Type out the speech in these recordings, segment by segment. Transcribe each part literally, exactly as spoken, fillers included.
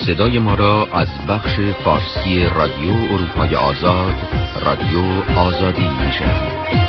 صدای ما را از بخش فارسی رادیو اروپای آزاد، رادیو آزادی میشنوید.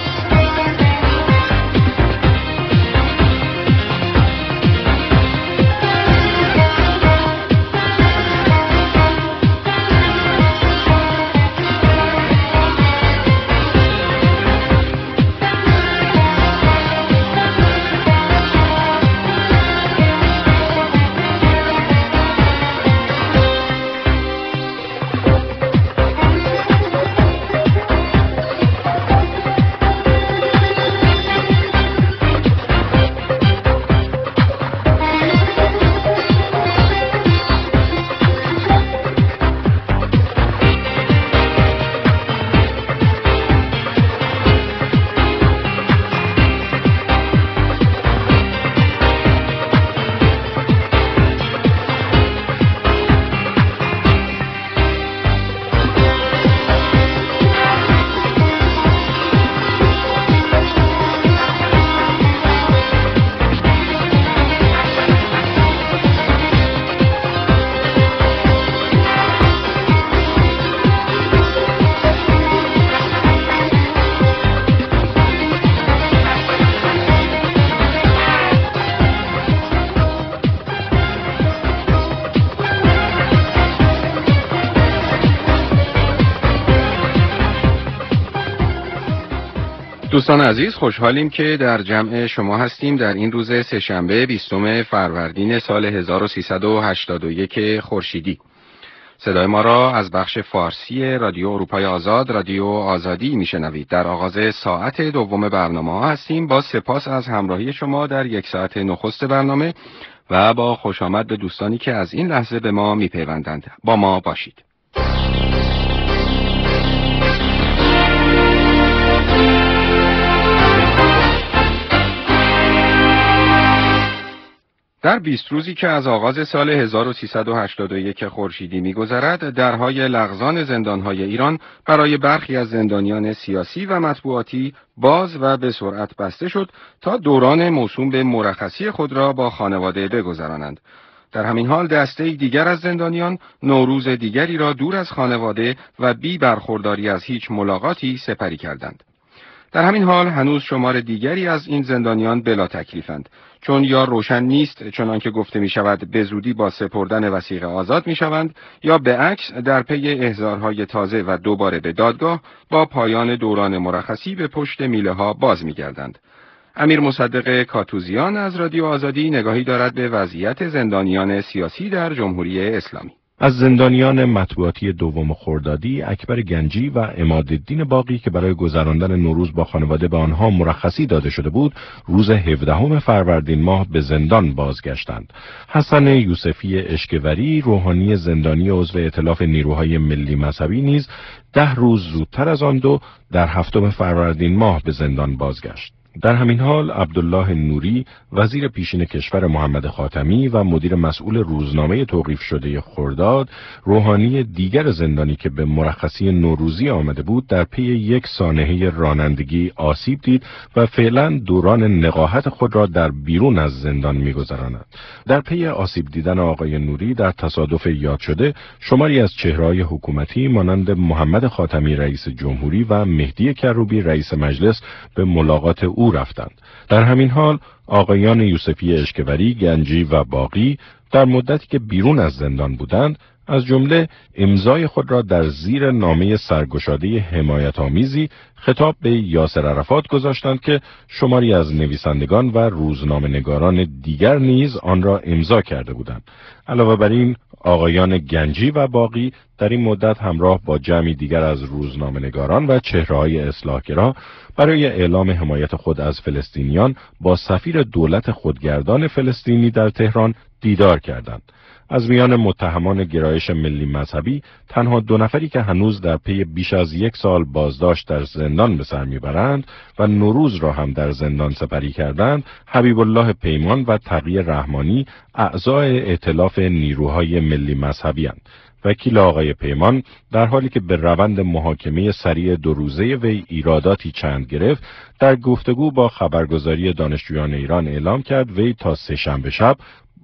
دوستان عزیز، خوشحالیم که در جمع شما هستیم در این روز سه‌شنبه بیستم فروردین سال هزار و سیصد و هشتاد و یک خورشیدی. صدای ما را از بخش فارسی رادیو اروپای آزاد، رادیو آزادی میشنوید. در آغاز ساعت دوم برنامه ها هستیم. با سپاس از همراهی شما در یک ساعت نخست برنامه و با خوش آمد به دوستانی که از این لحظه به ما میپیوندند. با ما باشید. در بیست روزی که از آغاز سال هزار و سیصد و هشتاد و یک خورشیدی می‌گذرد، درهای لغزان زندان‌های ایران برای برخی از زندانیان سیاسی و مطبوعاتی باز و به سرعت بسته شد تا دوران موسوم به مرخصی خود را با خانواده بگذرانند. در همین حال دسته دیگر از زندانیان نوروز دیگری را دور از خانواده و بی برخورداری از هیچ ملاقاتی سپری کردند. در همین حال هنوز شمار دیگری از این زندانیان بلا تکلیفند، چون یا روشن نیست چنانکه گفته می شود به زودی با سپردن وثیقه آزاد می شوند، یا به عکس در پی احضارهای تازه و دوباره به دادگاه با پایان دوران مرخصی به پشت میله ها باز می گردند. امیر مصدق کاتوزیان از رادیو آزادی نگاهی دارد به وضعیت زندانیان سیاسی در جمهوری اسلامی. از زندانیان مطبوعاتی دوم خردادی، اکبر گنجی و عمادالدین باقی که برای گذراندن نوروز با خانواده به آنها مرخصی داده شده بود، روز هفدهم فروردین ماه به زندان بازگشتند. حسن یوسفی اشکوری، روحانی زندانی عضو ائتلاف نیروهای ملی مذهبی نیز ده روز زودتر از آن دو در هفتم فروردین ماه به زندان بازگشت. در همین حال عبدالله نوری، وزیر پیشین کشور محمد خاتمی و مدیر مسئول روزنامه توقیف شده خرداد، روحانی دیگر زندانی که به مرخصی نوروزی آمده بود، در پی یک سانحه رانندگی آسیب دید و فعلا دوران نقاهت خود را در بیرون از زندان می‌گذراند. در پی آسیب دیدن آقای نوری در تصادف یاد شده، شماری از چهره‌های حکومتی مانند محمد خاتمی رئیس جمهوری و مهدی کروبی رئیس مجلس به ملاقات او رفتند. در همین حال آقایان یوسفی اشکوری، گنجی و باقی در مدتی که بیرون از زندان بودند، از جمله امضای خود را در زیر نامه سرگشاده حمایت آمیزی خطاب به یاسر عرفات گذاشتند که شماری از نویسندگان و روزنامه‌نگاران دیگر نیز آن را امضا کرده بودند. علاوه بر این، آقایان گنجی و باقی در این مدت همراه با جمعی دیگر از روزنامه‌نگاران و چهره‌های اصلاحگرا برای اعلام حمایت خود از فلسطینیان با سفیر دولت خودگردان فلسطینی در تهران دیدار کردند. از میان متهمان گرایش ملی مذهبی، تنها دو نفری که هنوز در پی بیش از یک سال بازداشت در زندان به سر میبرند و نوروز را هم در زندان سپری کردند، حبیب الله پیمان و تقی رحمانی، اعضای ائتلاف نیروهای ملی مذهبی اند. وکیل آقای پیمان در حالی که به روند محاکمه سریع دو روزه وی ایراداتی چند گرفت، در گفتگو با خبرگزاری دانشجویان ایران اعلام کرد وی تا سه‌شنبه شب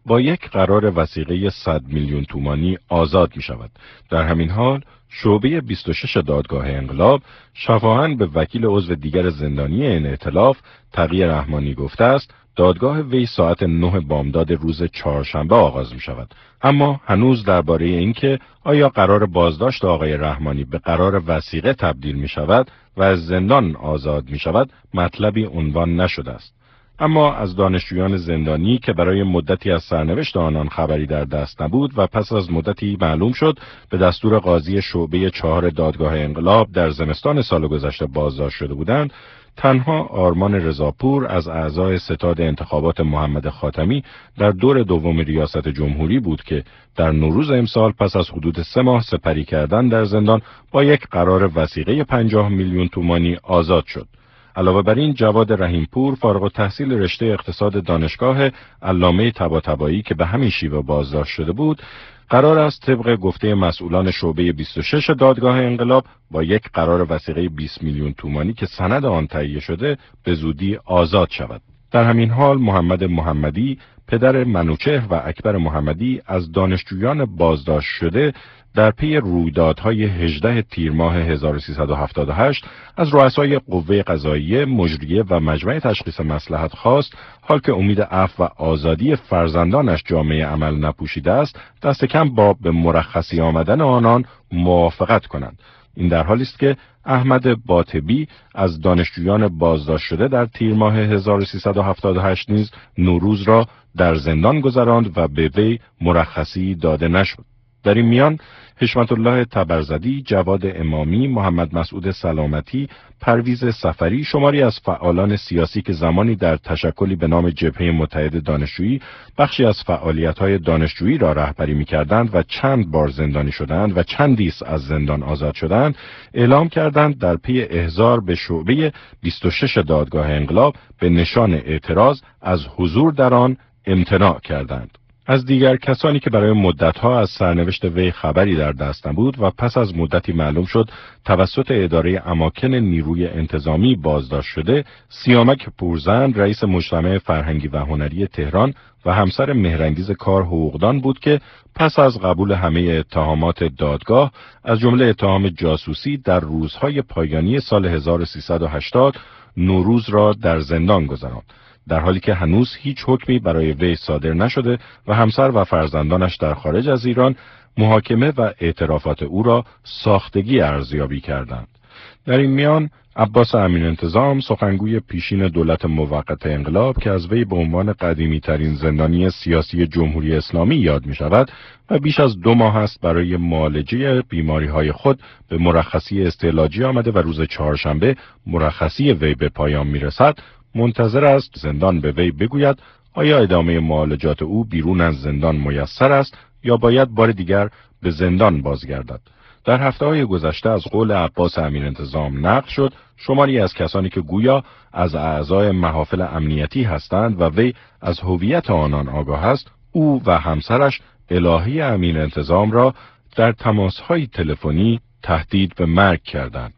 با یک قرار وثیقه صد میلیون تومانی آزاد می شود. در همین حال شعبه بیست و شش دادگاه انقلاب شفاهن به وکیل عضو دیگر زندانی این ائتلاف تقی رحمانی گفته است دادگاه وی ساعت نه بامداد روز چهارشنبه آغاز می شود. اما هنوز درباره اینکه آیا قرار بازداشت آقای رحمانی به قرار وثیقه تبدیل می شود و از زندان آزاد می شود مطلبی عنوان نشده است. اما از دانشجویان زندانی که برای مدتی از سرنوشت آنان خبری در دست نبود و پس از مدتی معلوم شد به دستور قاضی شعبه چهار دادگاه انقلاب در زمستان سال گذشته بازداشت شده بودند، تنها آرمان رضاپور از اعضای ستاد انتخابات محمد خاتمی در دور دوم ریاست جمهوری بود که در نوروز امسال پس از حدود سه ماه سپری کردن در زندان با یک قرار وثیقه پنجاه میلیون تومانی آزاد شد. علاوه بر این جواد رحیمپور فارغ التحصیل رشته اقتصاد دانشگاه علامه طباطبایی که به همین شیوه بازداشت شده بود، قرار است طبق گفته مسئولان شعبه بیست و شش دادگاه انقلاب با یک قرار وثیقه بیست میلیون تومانی که سند آن تهیه شده به زودی آزاد شود. در همین حال محمد محمدی پدر منوچهر و اکبر محمدی از دانشجویان بازداشت شده در پی رویدادهای هجدهم تیر ماه هزار و سیصد و هفتاد و هشت از رؤسای قوه قضاییه، مجریه و مجمع تشخیص مصلحت خواست حال که امید عفو و آزادی فرزندانش جامعه عمل نپوشیده است، دست کم با به مرخصی آمدن آنان موافقت کنند. این در حالی است که احمد باطبی از دانشجویان بازداشت شده در تیر ماه هزار و سیصد و هفتاد و هشت نیز نوروز را در زندان گذراند و به وی مرخصی داده نشد. در این میان حشمت الله تبرزدی، جواد امامی، محمد مسعود سلامتی، پرویز سفری، شماری از فعالان سیاسی که زمانی در تشکلی به نام جبهه متحد دانشجویی بخشی از فعالیت‌های دانشجویی را رهبری می‌کردند و چند بار زندانی شدند و چندیست از زندان آزاد شدند، اعلام کردند در پی احضار به شعبه بیست و شش دادگاه انقلاب به نشان اعتراض از حضور در آن امتناع کردند. از دیگر کسانی که برای مدتها از سرنوشت وی خبری در دست نبود و پس از مدتی معلوم شد توسط اداره اماکن نیروی انتظامی بازداشت شده، سیامک پورزن رئیس مجتمع فرهنگی و هنری تهران و همسر مهرانگیز کار حقوقدان بود که پس از قبول همه اتهامات دادگاه از جمله اتهام جاسوسی در روزهای پایانی سال هزار و سیصد و هشتاد نوروز را در زندان گذراند، در حالی که هنوز هیچ حکمی برای وی صادر نشده و همسر و فرزندانش در خارج از ایران محاکمه و اعترافات او را ساختگی ارزیابی کردند. در این میان عباس امین انتظام، سخنگوی پیشین دولت موقت انقلاب که از وی به عنوان قدیمی ترین زندانی سیاسی جمهوری اسلامی یاد می شود و بیش از دو ماه است برای معالجه بیماری های خود به مرخصی استعلاجی آمده و روز چهارشنبه مرخصی وی به پایان می رسد، منتظر است زندان به وی بگوید آیا ادامه معالجات او بیرون از زندان میسر است یا باید بار دیگر به زندان بازگردد. در هفته‌های گذشته از قول عباس امین انتظام نقل شد شماری از کسانی که گویا از اعضای محافل امنیتی هستند و وی از هویت آنان آگاه است، او و همسرش الهی امین انتظام را در تماس‌های تلفنی تهدید به مرگ کردند.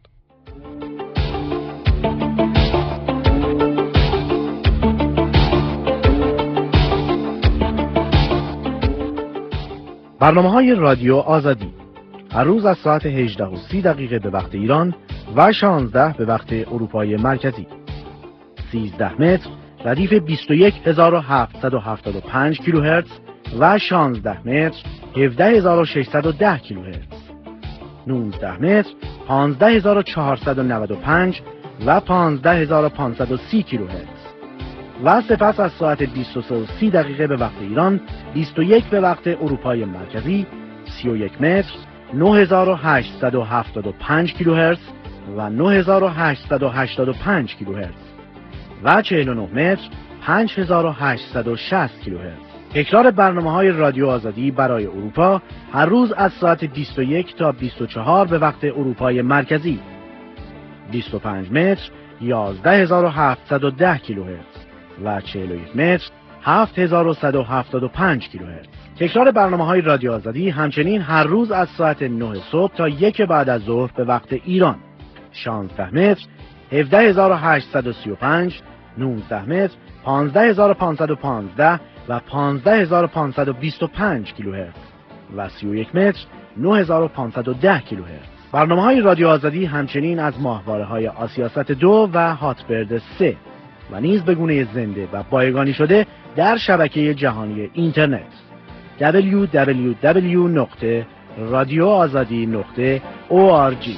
برنامه‌های رادیو آزادی هر روز از ساعت هجده و سی دقیقه به وقت ایران و شانزده به وقت اروپای مرکزی. سیزده متر ردیف بیست و یک هزار و هفتصد و هفتاد و پنج کیلوهرتز و شانزده متر هفده هزار و ششصد و ده کیلوهرتز. نوزده متر پانزده هزار و چهارصد و نود و پنج و پانزده هزار و پانصد و سی کیلوهرتز. و سپس از ساعت بیست و سه و سی دقیقه به وقت ایران، بیست و یک به وقت اروپای مرکزی، سی و یک متر نه هزار و هشتصد و هفتاد و پنج کیلوهرتز و نه هزار و هشتصد و هشتاد و پنج کیلوهرتز و چهل و نه متر پنج هزار و هشتصد و شصت کیلوهرتز. تکرار برنامه‌های رادیو آزادی برای اروپا هر روز از ساعت بیست و یک تا بیست و چهار به وقت اروپای مرکزی. بیست و پنج متر یازده هزار و هفتصد و ده کیلوهرتز و چهل و یک متر هفت هزار و صد و هفتاد و پنج کیلوهرتز. تکرار برنامه‌های رادیو آزادی همچنین هر روز از ساعت نه صبح تا یک بعد از ظهر به وقت ایران. شانزده متر هفده هزار و هشتصد و سی و پنج، نوزده متر پانزده هزار و پانصد و پانزده و پانزده هزار و پانصد و بیست و پنج کیلوهرتز و سی و یک متر نه هزار و پانصد و ده کیلوهرتز. برنامه‌های رادیو آزادی همچنین از ماهواره‌های آسیاست دو و هاتبرد سه و نیز به گونه زنده و بایگانی شده در شبکه جهانی اینترنت دبلیو دبلیو دبلیو نقطه رادیو آزادی نقطه او آر جی.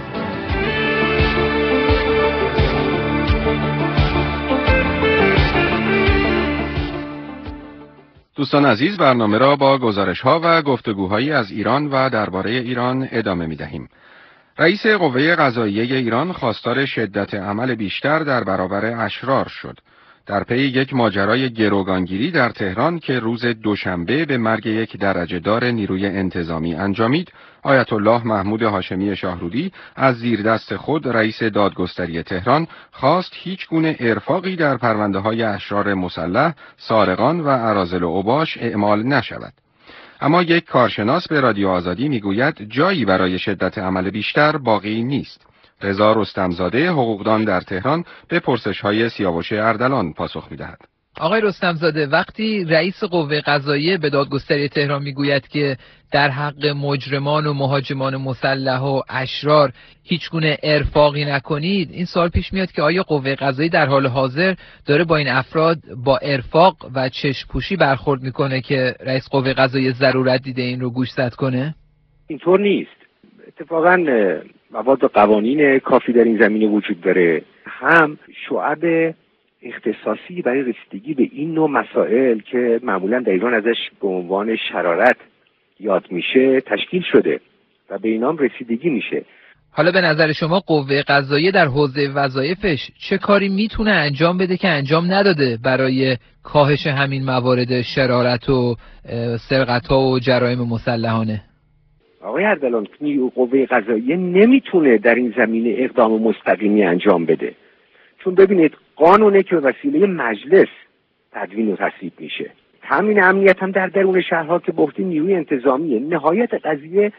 دوستان عزیز، برنامه را با گزارش‌ها و گفتگوهایی از ایران و درباره ایران ادامه می‌دهیم. رئیس قوه قضاییه ایران خواستار شدت عمل بیشتر در برابر اشرار شد. در پی یک ماجرای گروگانگیری در تهران که روز دوشنبه به مرگ یک درجه‌دار نیروی انتظامی انجامید، آیت الله محمود هاشمی شاهرودی از زیر دست خود رئیس دادگستری تهران خواست هیچ گونه ارفاقی در پرونده‌های اشرار مسلح، سارقان و اراذل و اوباش اعمال نشود. اما یک کارشناس به رادیو آزادی میگوید جایی برای شدت عمل بیشتر باقی نیست. رضا رستمزاده، حقوقدان در تهران، به پرسش‌های سیاوش اردلان پاسخ می‌دهد. آقای رستمزاده، وقتی رئیس قوه قضاییه به دادگستری تهران میگوید که در حق مجرمان و مهاجمان مسلح و اشرار هیچگونه ارفاقی نکنید، این سوال پیش میاد که آیا قوه قضاییه در حال حاضر داره با این افراد با ارفاق و چشم‌پوشی برخورد میکنه که رئیس قوه قضاییه ضرورت دیده این رو گوشزد کنه؟ اینطور نیست. اتفاقاً مواد و قوانین کافی در این زمینه وجود داره. هم شعب اختصاصی برای رسیدگی به این نوع مسائل که معمولاً در ایران ازش به عنوان شرارت یاد میشه تشکیل شده و به اینام رسیدگی میشه. حالا به نظر شما قوه قضاییه در حوزه وظایفش چه کاری میتونه انجام بده که انجام نداده برای کاهش همین موارد شرارت و سرقت‌ها و جرایم مسلحانه؟ آقای اردلان، قوه قضاییه نمیتونه در این زمینه اقدام مستقیمی انجام بده، چون ببینید قانونه که به وسیله مجلس تدوین و تصویب میشه. تامین امنیت هم در درون شهرها که گفتیم نیروی انتظامیه. نهایت قضیه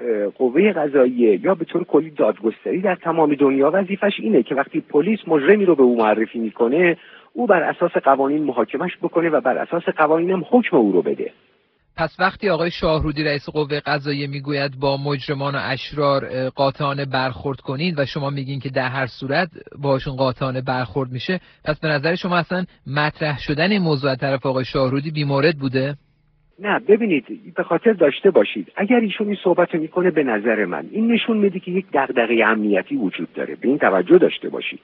قوه قضاییه یا به طور کلی دادگستری در تمام دنیا وظیفش اینه که وقتی پلیس مجرمی رو به او معرفی میکنه، او بر اساس قوانین محاکمش بکنه و بر اساس قوانین هم حکم او رو بده. پس وقتی آقای شاهرودی رئیس قوه قضاییه میگوید با مجرمان و اشرار قاطعانه برخورد کنین و شما میگین که در هر صورت باشون قاطعانه برخورد میشه، پس به نظر شما اصلا مطرح شدن این موضوع از طرف آقای شاهرودی بیمورد بوده؟ نه، ببینید به خاطر داشته باشید اگر ایشون این صحبت میکنه، به نظر من این نشون میده که یک دغدغه امنیتی وجود داره. به این توجه داشته باشید.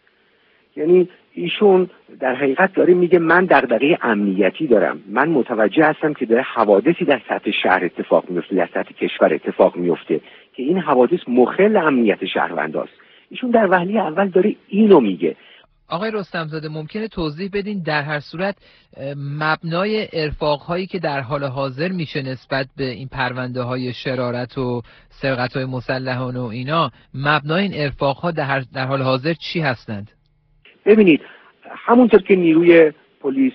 یعنی ایشون در حقیقت داره میگه من دغدغه امنیتی دارم، من متوجه هستم که داره حوادثی در سطح شهر اتفاق میفته، در سطح کشور اتفاق میفته که این حوادث مخل امنیت شهرونداست. ایشون در وهله اول داره اینو میگه. آقای رستمزاده، ممکنه توضیح بدین در هر صورت مبنای ارفاق‌هایی که در حال حاضر میشه نسبت به این پرونده‌های شرارت و سرقت‌های مسلحانه و اینا، مبنای این ارفاق‌ها در, در حال حاضر چی هستند؟ ببینید، همونطور که نیروی پلیس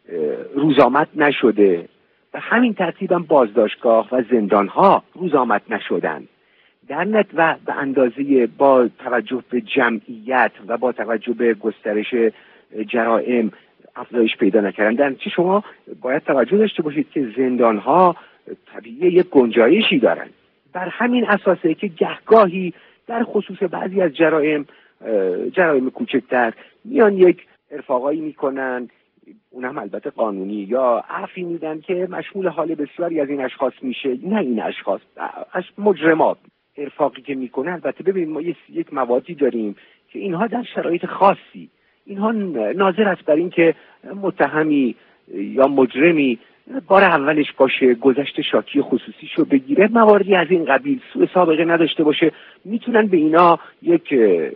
روزآمد نشده، به همین ترتیب هم بازداشتگاه و زندان‌ها روزآمد نشدن. در نت و به اندازه با توجه به جمعیت و با توجه به گسترش جرائم افزایش پیدا نکردن. در چه شما باید توجه داشته باشید که زندان‌ها طبیعی یک گنجایشی دارن. بر همین اساسه که گهگاهی در خصوص بعضی از جرائم جرایم کوچکتر میان یک ارفاقایی میکنن، اونم البته قانونی، یا عفی میدن که مشمول حال بسیاری از این اشخاص میشه. نه این اشخاص، از مجرمات ارفاقی که میکنن. البته ببینید ما یک موادی داریم که اینها در شرایط خاصی، اینها ناظر است بر این که متهمی یا مجرمی بار اولش باشه، گذشته شاکی خصوصیشو بگیره، مواردی از این قبیل، سوء سابقه نداشته باشه، میتونن به اینا یک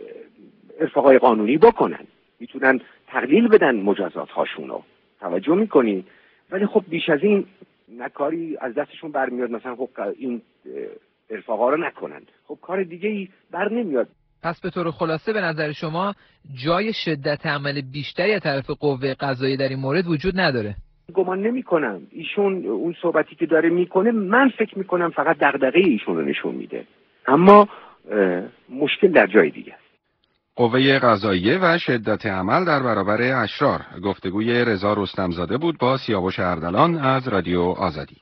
ارفاقای قانونی بکنن، میتونن تقلیل بدن مجازات هاشونو. توجه میکنی؟ ولی خب بیش از این نکاری از دستشون برمیاد، مثلا خب این ارفاقا رو نکنن، خب کار دیگه ای بر نمیاد. پس به طور خلاصه به نظر شما جای شدت عمل بیشتری از طرف قوه قضاییه در این مورد وجود نداره؟ گمان نمی کنم. ایشون اون صحبتی که داره میکنه، من فکر میکنم فقط دغدغه ایشون رو نشون میده، اما مشکل در جای دیگه است. قوه قضاییه و شدت عمل در برابر اشرار. گفتگوی رضا رستمزاده بود با سیاوش اردلان از رادیو آزادی.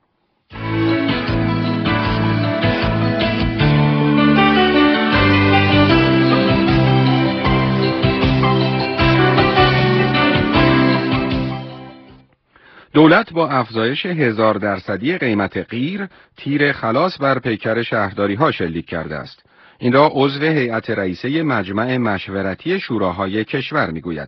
دولت با افزایش هزار درصدی قیمت قیر تیر خلاص بر پیکر شهرداری ها شلیک کرده است. این را عضو هیئت رئیسه مجمع مشورتی شوراهای کشور میگوید.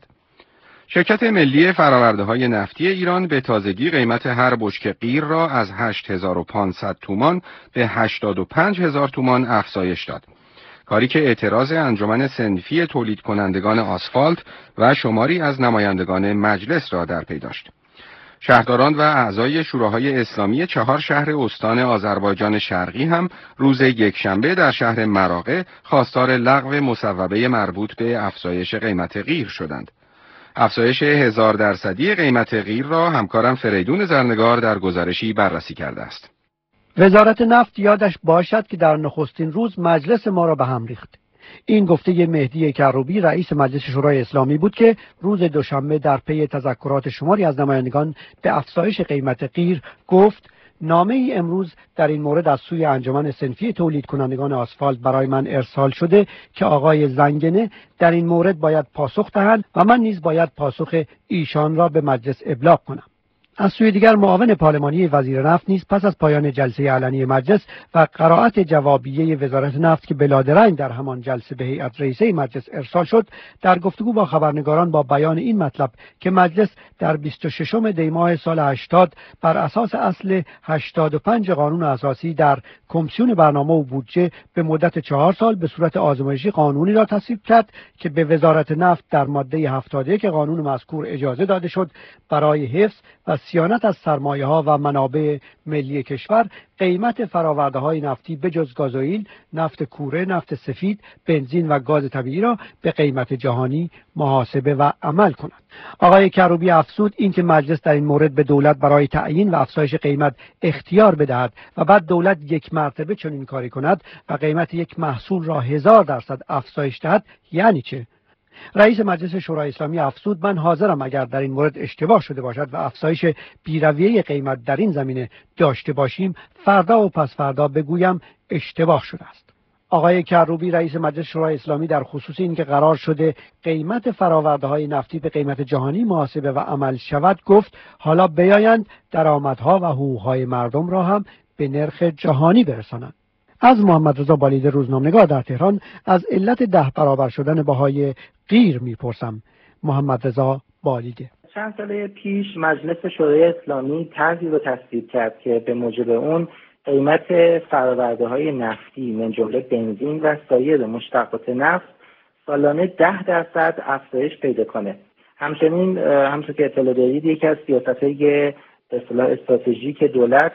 شرکت ملی فرآورده‌های نفتی ایران به تازگی قیمت هر بشکه قیر را از هشت هزار و پانصد تومان به هشتاد و پنج هزار تومان افزایش داد. کاری که اعتراض انجمن صنفی تولید کنندگان آسفالت و شماری از نمایندگان مجلس را در پی داشت. شهرداران و اعضای شوراهای اسلامی چهار شهر استان آذربایجان شرقی هم روز یکشنبه در شهر مراغه خواستار لغو مصوبه مربوط به افزایش قیمت قیر شدند. افزایش هزار درصدی قیمت قیر را همکارم فریدون زرنگار در گزارشی بررسی کرده است. وزارت نفت یادش باشد که در نخستین روز مجلس ما را به هم ریخت. این گفته مهدی کروبی رئیس مجلس شورای اسلامی بود که روز دوشنبه در پی تذکرات شماری از نمایندگان به افزایش قیمت قیر گفت نامه ای امروز در این مورد از سوی انجمن صنفی تولید کنندگان آسفالت برای من ارسال شده که آقای زنگنه در این مورد باید پاسخ دهند و من نیز باید پاسخ ایشان را به مجلس ابلاغ کنم. از سوی دیگر معاون پارلمانی وزیر نفت نیز پس از پایان جلسه علنی مجلس و قرائت جوابیه وزارت نفت که بلادرنگ در همان جلسه به هیئت رئیسه مجلس ارسال شد در گفتگو با خبرنگاران با بیان این مطلب که مجلس در بیست و ششم دی ماه سال هشتاد بر اساس اصل هشتاد و پنج قانون اساسی در کمیسیون برنامه و بودجه به مدت چهار سال به صورت آزمایشی قانونی را تصویب کرد که به وزارت نفت در ماده هفتاد و یک قانون مذکور اجازه داده شد برای حفظ و صیانت از سرمایه‌ها و منابع ملی کشور قیمت فرآورده‌های نفتی به جز گازوئیل، نفت کوره، نفت سفید، بنزین و گاز طبیعی را به قیمت جهانی محاسبه و عمل کند. آقای کروبی افزود اینکه مجلس در این مورد به دولت برای تعیین و افزایش قیمت اختیار بدهد و بعد دولت یک مرتبه چنین کاری کند و قیمت یک محصول را هزار درصد افزایش دهد یعنی چه؟ رئیس مجلس شورای اسلامی افزود من حاضرم اگر در این مورد اشتباه شده باشد و افزایش بی‌رویه قیمت در این زمینه داشته باشیم فردا و پس فردا بگویم اشتباه شده است. آقای کروبی رئیس مجلس شورای اسلامی در خصوص این که قرار شده قیمت فرآورده‌های نفتی به قیمت جهانی محاسبه و عمل شود گفت حالا بیایند درآمدها و حقوق‌های مردم را هم به نرخ جهانی برسانند. از محمد رضا بالیده روزنامه‌نگار در تهران از علت ده برابر شدن بهای قیر میپرسم. محمد رضا بالیده: چند سال پیش مجلس شورای اسلامی طرحی رو تصویب کرد که به موجب اون قیمت فرآورده‌های نفتی من جمله بنزین و سایر مشتقات نفت سالانه ده درصد افزایش پیدا کنه. همچنین همونطور که اطلاع دارید یکی از سیاست‌های به اصطلاح استراتژیک دولت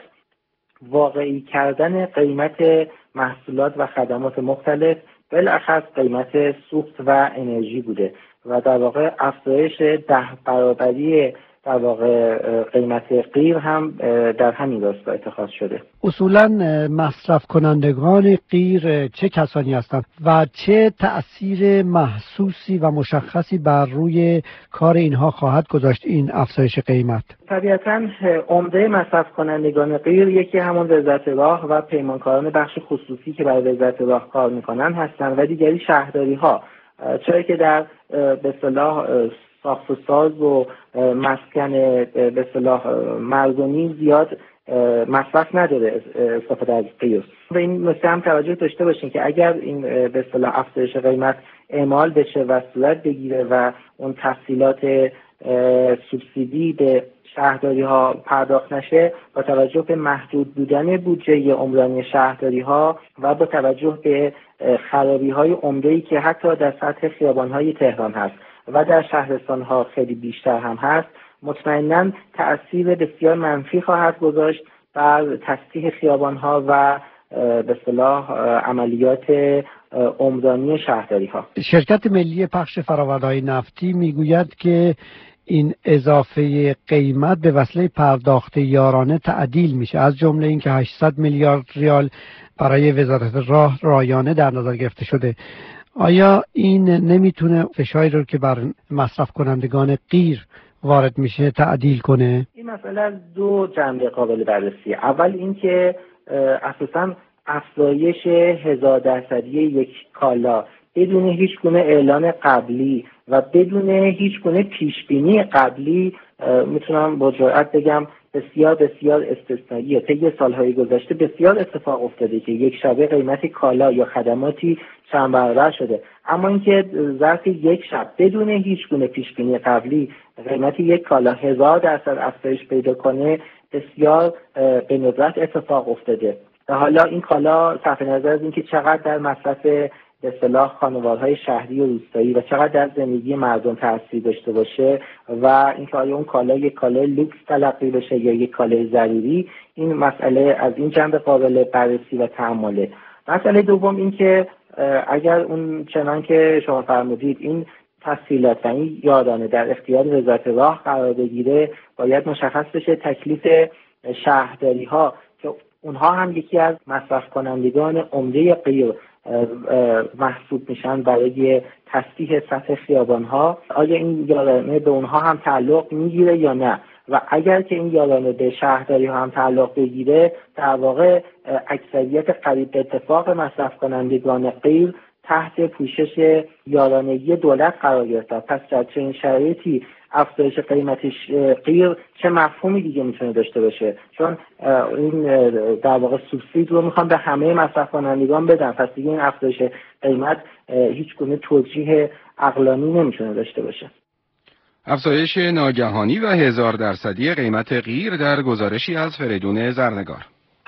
واقعی کردن قیمت محصولات و خدمات مختلف بالاخص قیمت سوخت و انرژی بوده و در واقع افزایش ده برابری در واقع قیمت قیر هم در همین راستا اتخاذ شده. اصولاً مصرف کنندگان قیر چه کسانی هستند و چه تأثیر محسوسی و مشخصی بر روی کار اینها خواهد گذاشت این افزایش قیمت؟ طبیعتاً عمده مصرف کنندگان قیر یکی همون وزارت راه و پیمانکاران بخش خصوصی که برای وزارت راه کار میکنن هستند و دیگری شهرداری ها، چرا که در به اصطلاح ساخت و ساز و مسکن به اصطلاح مردمی زیاد مصرف نداره استفاده از قیر. و این نکته هم توجه داشته باشین که اگر این به اصطلاح افزایش قیمت اعمال بشه و صورت بگیره و اون تسهیلات سوبسیدی به شهرداری ها پرداخت نشه، با توجه به محدود بودن بودجه عمرانی شهرداری ها و با توجه به خرابی های عمده‌ای که حتی در سطح خیابان های تهران هست و در شهرستان ها خیلی بیشتر هم هست، مطمئناً تأثیر بسیار منفی خواهد گذاشت بر تسطیح خیابان ها و به اصطلاح عملیات عمرانی شهرداری ها. شرکت ملی پخش فرآورده‌های نفتی میگوید که این اضافه قیمت به وسیله پرداخت یارانه تعدیل میشه، از جمله اینکه هشتصد میلیارد ریال برای وزارت راه رایانه در نظر گرفته شده. آیا این نمیتونه فشاری رو که بر مصرف کنندگان غیر وارد میشه تعدیل کنه؟ این مسئله از دو جنبه قابل بررسی. اول اینکه اساساً افزایش هزار درصدی یک کالا بدون هیچ گونه اعلان قبلی و بدون هیچ گونه پیشبینی قبلی، میتونم با جرئت بگم بسیار بسیار استثنائیه. طی سالهای گذشته بسیار اتفاق افتاده که یک شبه قیمت کالا یا خدماتی چند برابر شده، اما اینکه ظرف یک شب بدون هیچ گونه پیشبینی قبلی قیمت یک کالا هزار درصد افزایش پیدا کنه بسیار به ندرت اتفاق افتاده. و حالا این کالا صرف نظر از اینکه چقدر در مصرف به اصطلاح خانوارهای شهری و روستایی و چقدر در زندگی مردم تاثیر داشته باشه و اینکه آیا اون کالا یک کالای لوکس تلقی بشه یا یک کالای ضروری، این مسئله از این جنبه قابل بررسی و تأمله. مسئله دوم این که اگر اون چنان که شما فرمودید این تسهیلات و این یارانه در اختیار وزارت راه قرار بگیره، باید مشخص بشه تکلیف شهرداری ها که اونها هم یکی از مصرف کنندگان عمده غیر محسوب میشن برای تصحیح سطح خیابان‌ها، آیا این یارانه به اونها هم تعلق میگیره یا نه؟ و اگر که این یارانه به شهرداری ها هم تعلق بگیره، در واقع اکثریت قریب به اتفاق مصرف کنندگان غیر تحت پوشش یارانگی دولت قرار گرفته. پس در چنین شرایطی افزایش قیمت غیر چه مفهومی دیگه میتونه داشته باشه؟ چون این در واقع سوبسید رو میخوان به همه مصرف کنندگان بدن، پس دیگه این افزایش قیمت هیچ گونه توجیه عقلانی نمیتونه داشته باشه. افزایش ناگهانی و هزار درصدی قیمت غیر در گزارشی از فریدون زرنگار.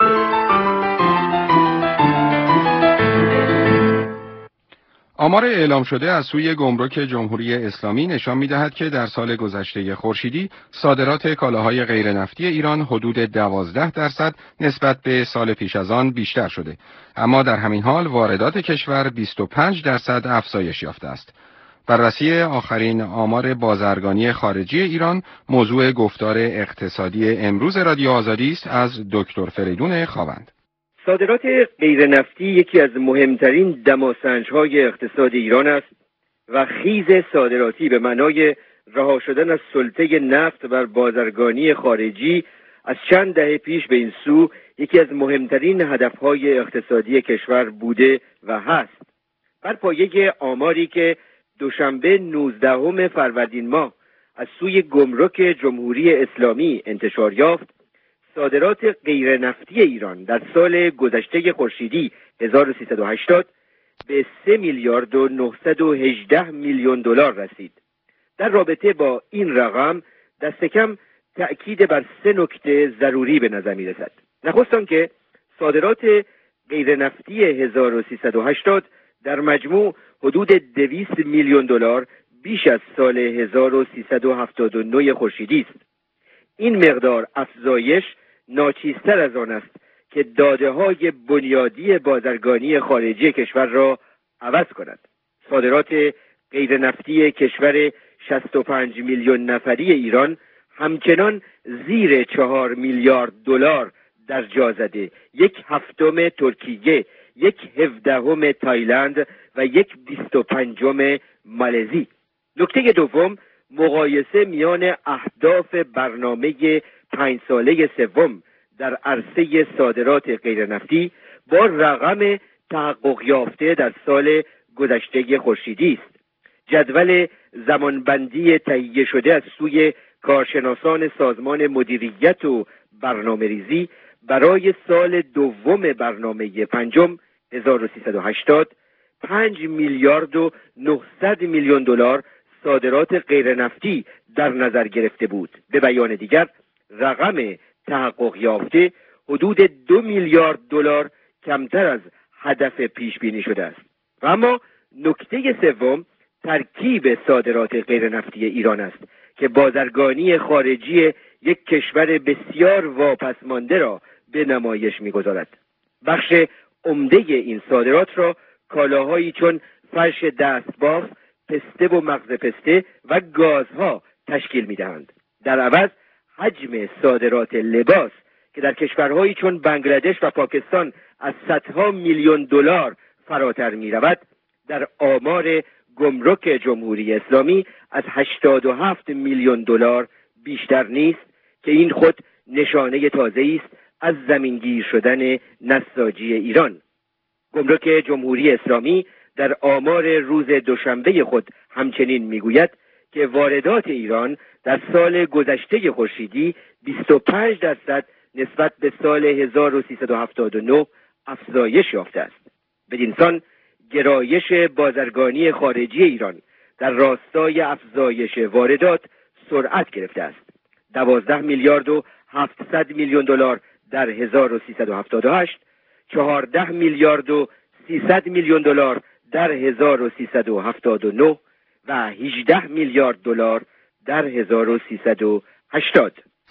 آمار اعلام شده از سوی گمرک جمهوری اسلامی نشان می‌دهد که در سال گذشته خورشیدی صادرات کالاهای غیر نفتی ایران حدود دوازده درصد نسبت به سال پیش از آن بیشتر شده، اما در همین حال واردات کشور بیست و پنج درصد افزایش یافته است. بررسی آخرین آمار بازرگانی خارجی ایران موضوع گفتار اقتصادی امروز رادیو آزادی است از دکتر فریدون خاوند. صادرات غیر نفتی یکی از مهمترین دماسنج‌های اقتصاد ایران است و خیز صادراتی به معنای رها شدن از سلطه نفت بر بازرگانی خارجی از چند دهه پیش به این سو یکی از مهمترین هدفهای اقتصادی کشور بوده و هست. بر پایه آماری که دوشنبه نوزدهم فروردین ماه از سوی گمرک جمهوری اسلامی انتشار یافت، صادرات غیر نفتی ایران در سال گذشته خورشیدی هزار و سیصد و هشتاد به سه میلیارد و نهصد و هجده میلیون دلار رسید. در رابطه با این رقم دست کم تأکید بر سه نکته ضروری به نظر می رسد. نخست آنکه صادرات غیر نفتی هزار و سیصد و هشتاد در مجموع حدود دویست میلیون دلار بیش از سال هزار و سیصد و هفتاد و نه خورشیدی است. این مقدار افزایش ناچیزتر از آن است که داده‌های بنیادی بازرگانی خارجی کشور را عوض کند. صادرات غیر نفتی کشور شصت و پنج میلیون نفری ایران همچنان زیر چهار میلیارد دلار در جا زده، یک هفتم ترکیه، یک هفدهم تایلند و یک بیست و پنجم مالزی. نکته دوم، مقایسه میان اهداف برنامه پنج ساله سوم در عرصه صادرات غیر نفتی با رقم تحقق یافته در سال گذشته خورشیدی است. جدول زمانبندی تهیه شده از سوی کارشناسان سازمان مدیریت و برنامه‌ریزی برای سال دوم برنامه پنجم هزار و سیصد و هشتاد پنج میلیارد و نهصد میلیون دلار صادرات غیر نفتی در نظر گرفته بود. به بیان دیگر، رقم تحقق یافته حدود دو میلیارد دلار کمتر از هدف پیش بینی شده است. و اما نکته سوم، ترکیب صادرات غیر نفتی ایران است که بازرگانی خارجی یک کشور بسیار واپسمانده را به نمایش می‌گذارد. بخش عمده این صادرات را کالاهایی چون فرش دستبافت، پسته و مغز پسته و گازها تشکیل می‌دهند. در عوض حجم صادرات لباس که در کشورهایی چون بنگلادش و پاکستان از صدها میلیون دلار فراتر می‌رود، در آمار گمرک جمهوری اسلامی از هشتاد و هفت میلیون دلار بیشتر نیست که این خود نشانه تازه‌ای است از زمینگیر شدن نساجی ایران. گمرک جمهوری اسلامی در آمار روز دوشنبه خود همچنین میگوید که واردات ایران در سال گذشته خورشیدی بیست و پنج درصد نسبت به سال هزار و سیصد و هفتاد و نه افزایش یافته است. بدینسان گرایش بازرگانی خارجی ایران در راستای افزایش واردات سرعت گرفته است. دوازده میلیارد و هفتصد میلیون دلار در هزار و سیصد و هفتاد و هشت، چهارده میلیارد و سیصد میلیون دلار در هزار و سیصد و هفتاد و نه و هجده میلیارد دلار در هزار و سیصد و هشتاد.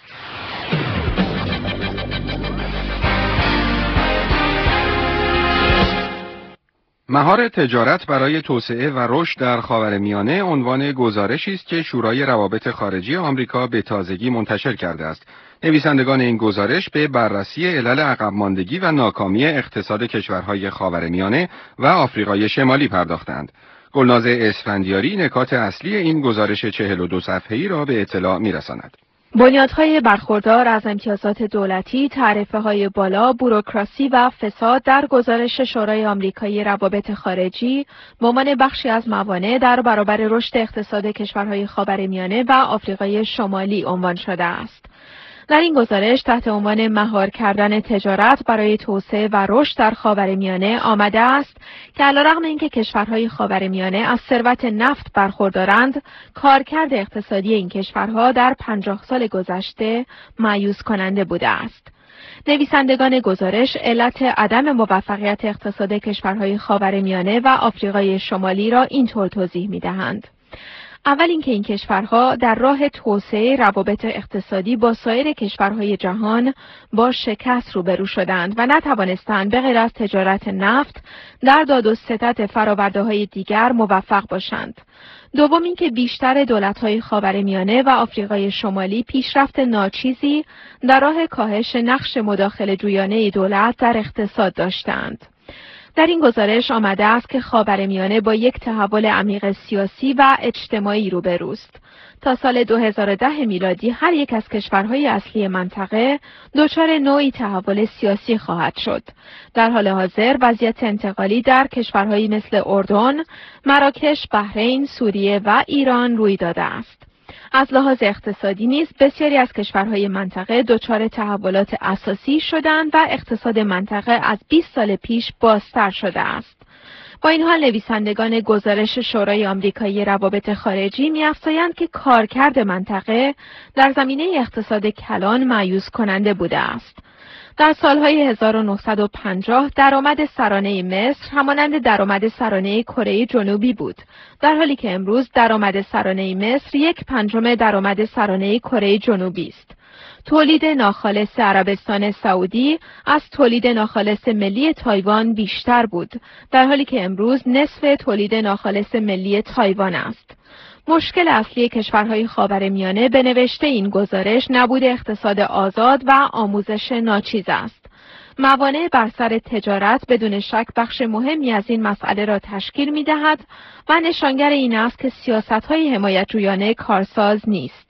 مهار تجارت برای توسعه و رشد در خاورمیانه عنوان گزارشی است که شورای روابط خارجی آمریکا به تازگی منتشر کرده است. نویسندگان این گزارش به بررسی علل عقب ماندگی و ناکامی اقتصاد کشورهای خاورمیانه و آفریقای شمالی پرداختند. گلناز اسفندیاری نکات اصلی این گزارش چهل و دو صفحه‌ای را به اطلاع می‌رساند. بنیادهای برخوردار از امتیازات دولتی، تعرفه‌های بالا، بوروکراسی و فساد در گزارش شورای آمریکایی روابط خارجی به عنوان بخشی از موانع در برابر رشد اقتصاد کشورهای خاورمیانه و آفریقای شمالی عنوان شده است. در این گزارش تحت عنوان مهار کردن تجارت برای توسعه و رشد در خاورمیانه آمده است که علیرغم اینکه کشورهای خاورمیانه از ثروت نفت برخوردارند، کارکرد اقتصادی این کشورها در پنجاه سال گذشته مایوس کننده بوده است. نویسندگان گزارش علت عدم موفقیت اقتصاد کشورهای خاورمیانه و آفریقای شمالی را اینطور توضیح می‌دهند. اول اینکه این کشورها در راه توسعه روابط اقتصادی با سایر کشورهای جهان با شکست روبرو شدند و نتوانستند به غیر از تجارت نفت در داد و ستد فرآورده‌های دیگر موفق باشند. دوم اینکه بیشتر دولت‌های خاورمیانه و آفریقای شمالی پیشرفت ناچیزی در راه کاهش نقش مداخله جویانه دولت در اقتصاد داشتند. در این گزارش آمده است که خاورمیانه با یک تحول عمیق سیاسی و اجتماعی روبروست. تا سال دو هزار و ده میلادی هر یک از کشورهای اصلی منطقه دچار نوعی تحول سیاسی خواهد شد. در حال حاضر وضعیت انتقالی در کشورهایی مثل اردن، مراکش، بحرین، سوریه و ایران روی داده است. از لحاظ اقتصادی نیز بسیاری از کشورهای منطقه دچار تحولات اساسی شدند و اقتصاد منطقه از بیست سال پیش بازتر شده است. با این حال نویسندگان گزارش شورای آمریکایی روابط خارجی می‌افزایند که کارکرد منطقه در زمینه اقتصاد کلان مایوس کننده بوده است. در سالهای هزار و نهصد و پنجاه درآمد سرانه مصر همانند درآمد سرانه کره جنوبی بود، در حالی که امروز درآمد سرانه مصر یک پنجم درآمد سرانه کره جنوبی است. تولید ناخالص عربستان سعودی از تولید ناخالص ملی تایوان بیشتر بود، در حالی که امروز نصف تولید ناخالص ملی تایوان است. مشکل اصلی کشورهای خاورمیانه به نوشته این گزارش نبود اقتصاد آزاد و آموزش ناچیز است. موانع بر سر تجارت بدون شک بخش مهمی از این مسئله را تشکیل می‌دهد و نشانگر این است که سیاست‌های حمایت‌جویانه کارساز نیست.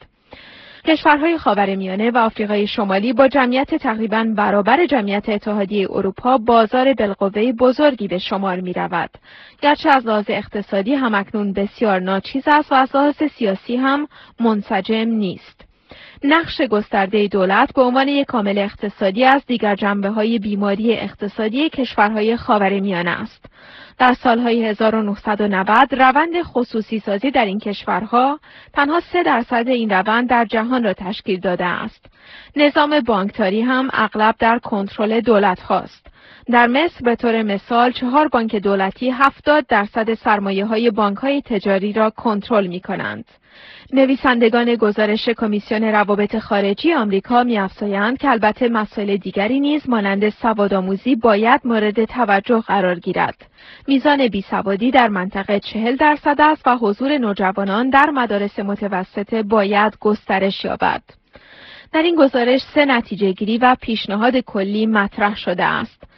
کشورهای خاورمیانه و آفریقای شمالی با جمعیت تقریباً برابر جمعیت اتحادیه اروپا بازار بالقوه بزرگی به شمار می رود. گرچه از لحاظ اقتصادی همکنون بسیار ناچیز است و از لحاظ سیاسی هم منسجم نیست. نقش گسترده دولت به عنوان یک عامل اقتصادی از دیگر جنبه‌های بیماری اقتصادی کشورهای خاورمیانه است. در سالهای هزار و نهصد و نود روند خصوصی سازی در این کشورها تنها سه درصد این روند در جهان را تشکیل داده است. نظام بانکداری هم اغلب در کنترل دولت هاست. در مصر به طور مثال چهار بانک دولتی هفتاد درصد سرمایه های بانک های تجاری را کنترل می کنند. نویسندگان گزارش کمیسیون روابط خارجی آمریکا می‌افزایند که البته مسائل دیگری نیز مانند سوادآموزی باید مورد توجه قرار گیرد. میزان بیسوادی در منطقه چهل درصد است و حضور نوجوانان در مدارس متوسطه باید گسترش یابد. در این گزارش سه نتیجه گیری و پیشنهاد کلی مطرح شده است.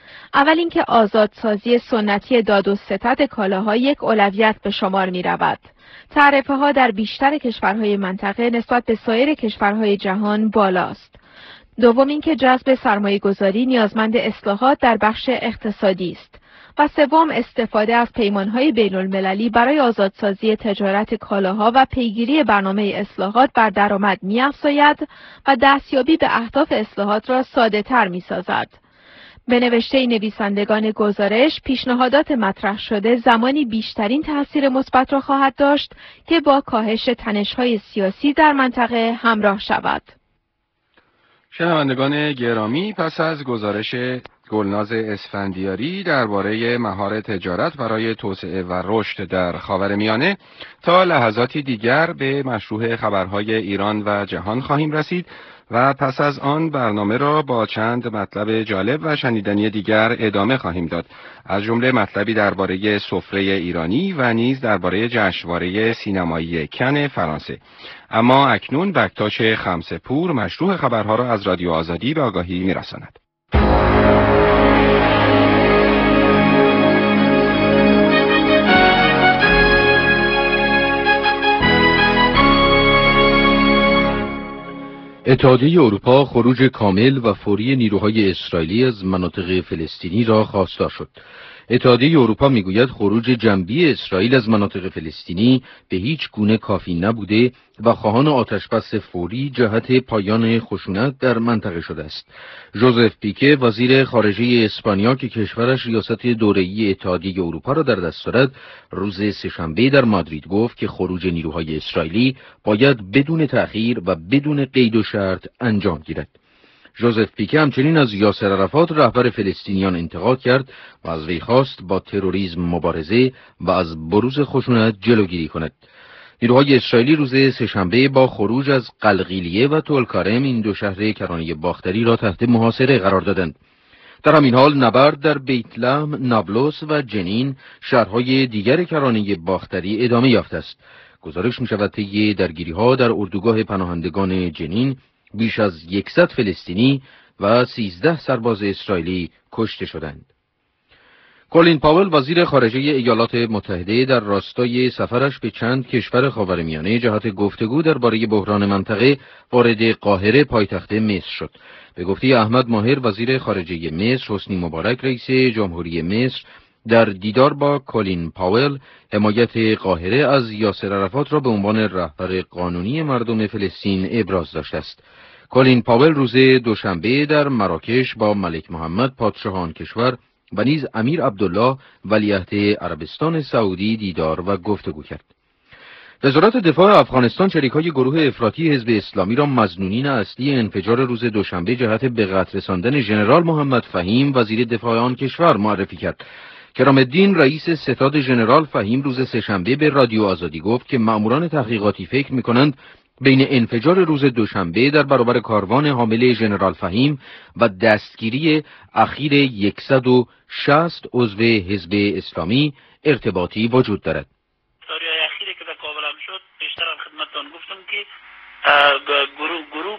اول اینکه آزادسازی سنتی داد و ستد کالاها یک اولویت به شمار می رود. تعرفه ها در بیشتر کشورهای منطقه نسبت به سایر کشورهای جهان بالاست. دوم اینکه جذب سرمایه گذاری نیازمند اصلاحات در بخش اقتصادی است. و سوم استفاده از پیمانهای بین المللی برای آزادسازی تجارت کالاها و پیگیری برنامه اصلاحات بر درآمد می‌افزاید و دستیابی به اهداف اصلاحات را ساده‌تر می‌سازد. به نوشته نویسندگان گزارش، پیشنهادات مطرح شده زمانی بیشترین تأثیر مثبت را خواهد داشت که با کاهش تنش‌های سیاسی در منطقه همراه شود. شنوندگان گرامی، پس از گزارش گلناز اسفندیاری درباره مهار تجارت برای توسعه و رشد در خاورمیانه، تا لحظاتی دیگر به مشروع خبرهای ایران و جهان خواهیم رسید و پس از آن برنامه را با چند مطلب جالب و شنیدنی دیگر ادامه خواهیم داد، از جمله مطلبی درباره سفره ایرانی و نیز درباره جشنواره سینمایی کن فرانسه. اما اکنون بکتاش خمسه‌پور مشروع خبرها را از رادیو آزادی به آگاهی می‌رساند. اتحادیه اروپا خروج کامل و فوری نیروهای اسرائیلی از مناطق فلسطینی را خواستار شد. اتحادیه اروپا میگوید خروج جنبی اسرائیل از مناطق فلسطینی به هیچ گونه کافی نبوده و خواهان آتشبس فوری جهت پایان خشونت در منطقه شده است. ژوزف پیکه وزیر خارجه اسپانیا که کشورش ریاست دوره‌ای اتحادیه اروپا را در دست دارد، روز سه‌شنبه در مادرید گفت که خروج نیروهای اسرائیلی باید بدون تأخیر و بدون قید و شرط انجام گیرد. ژوزف پیکه همچنین از یاسر عرفات رهبر فلسطینیان انتقاد کرد و از وی خواست با تروریسم مبارزه و از بروز خشونت جلوگیری کند. نیروهای اسرائیلی روز سه‌شنبه با خروج از قلقیلیه و طولکارم این دو شهر کرانه باختری را تحت محاصره قرار دادند. در همین حال نبرد در بیت لحم، نابلس و جنین، شهرهای دیگر کرانه باختری ادامه یافته است. گزارش می شود طی درگیری‌ها در اردوگاه پناهندگان جنین بیش از صد فلسطینی و سیزده سرباز اسرائیلی کشته شدند. کلین پاول وزیر خارجه ایالات متحده در راستای سفرش به چند کشور خاورمیانه جهت گفتگو درباره بحران منطقه وارد قاهره پایتخت مصر شد. به گفته احمد ماهر وزیر خارجه مصر، حسنی مبارک رئیس جمهوری مصر در دیدار با کلین پاول حمایت قاهره از یاسر عرفات را به عنوان رهبر قانونی مردم فلسطین ابراز داشته است. کلین پاول روز دوشنبه در مراکش با ملک محمد پادشاه آن کشور و نیز امیر عبدالله ولیعهد عربستان سعودی دیدار و گفتگو کرد. وزارت دفاع افغانستان شریکای گروه افراطی حزب اسلامی را مظنونین اصلی انفجار روز دوشنبه جهت به قتل رساندن ژنرال محمد فهیم وزیر دفاع آن کشور معرفی کرد. کرام الدین رئیس ستاد ژنرال فهیم روز سه‌شنبه به رادیو آزادی گفت که مأموران تحقیقاتی فکر می‌کنند بین انفجار روز دوشنبه در برابر کاروان حامل ژنرال فهیم و دستگیری اخیر صد و شصت عضو حزب اسلامی ارتباطی وجود دارد. داریای اخیری که در کابل هم شد، بیشتر هم خدمتتان گفتم که گروه گروه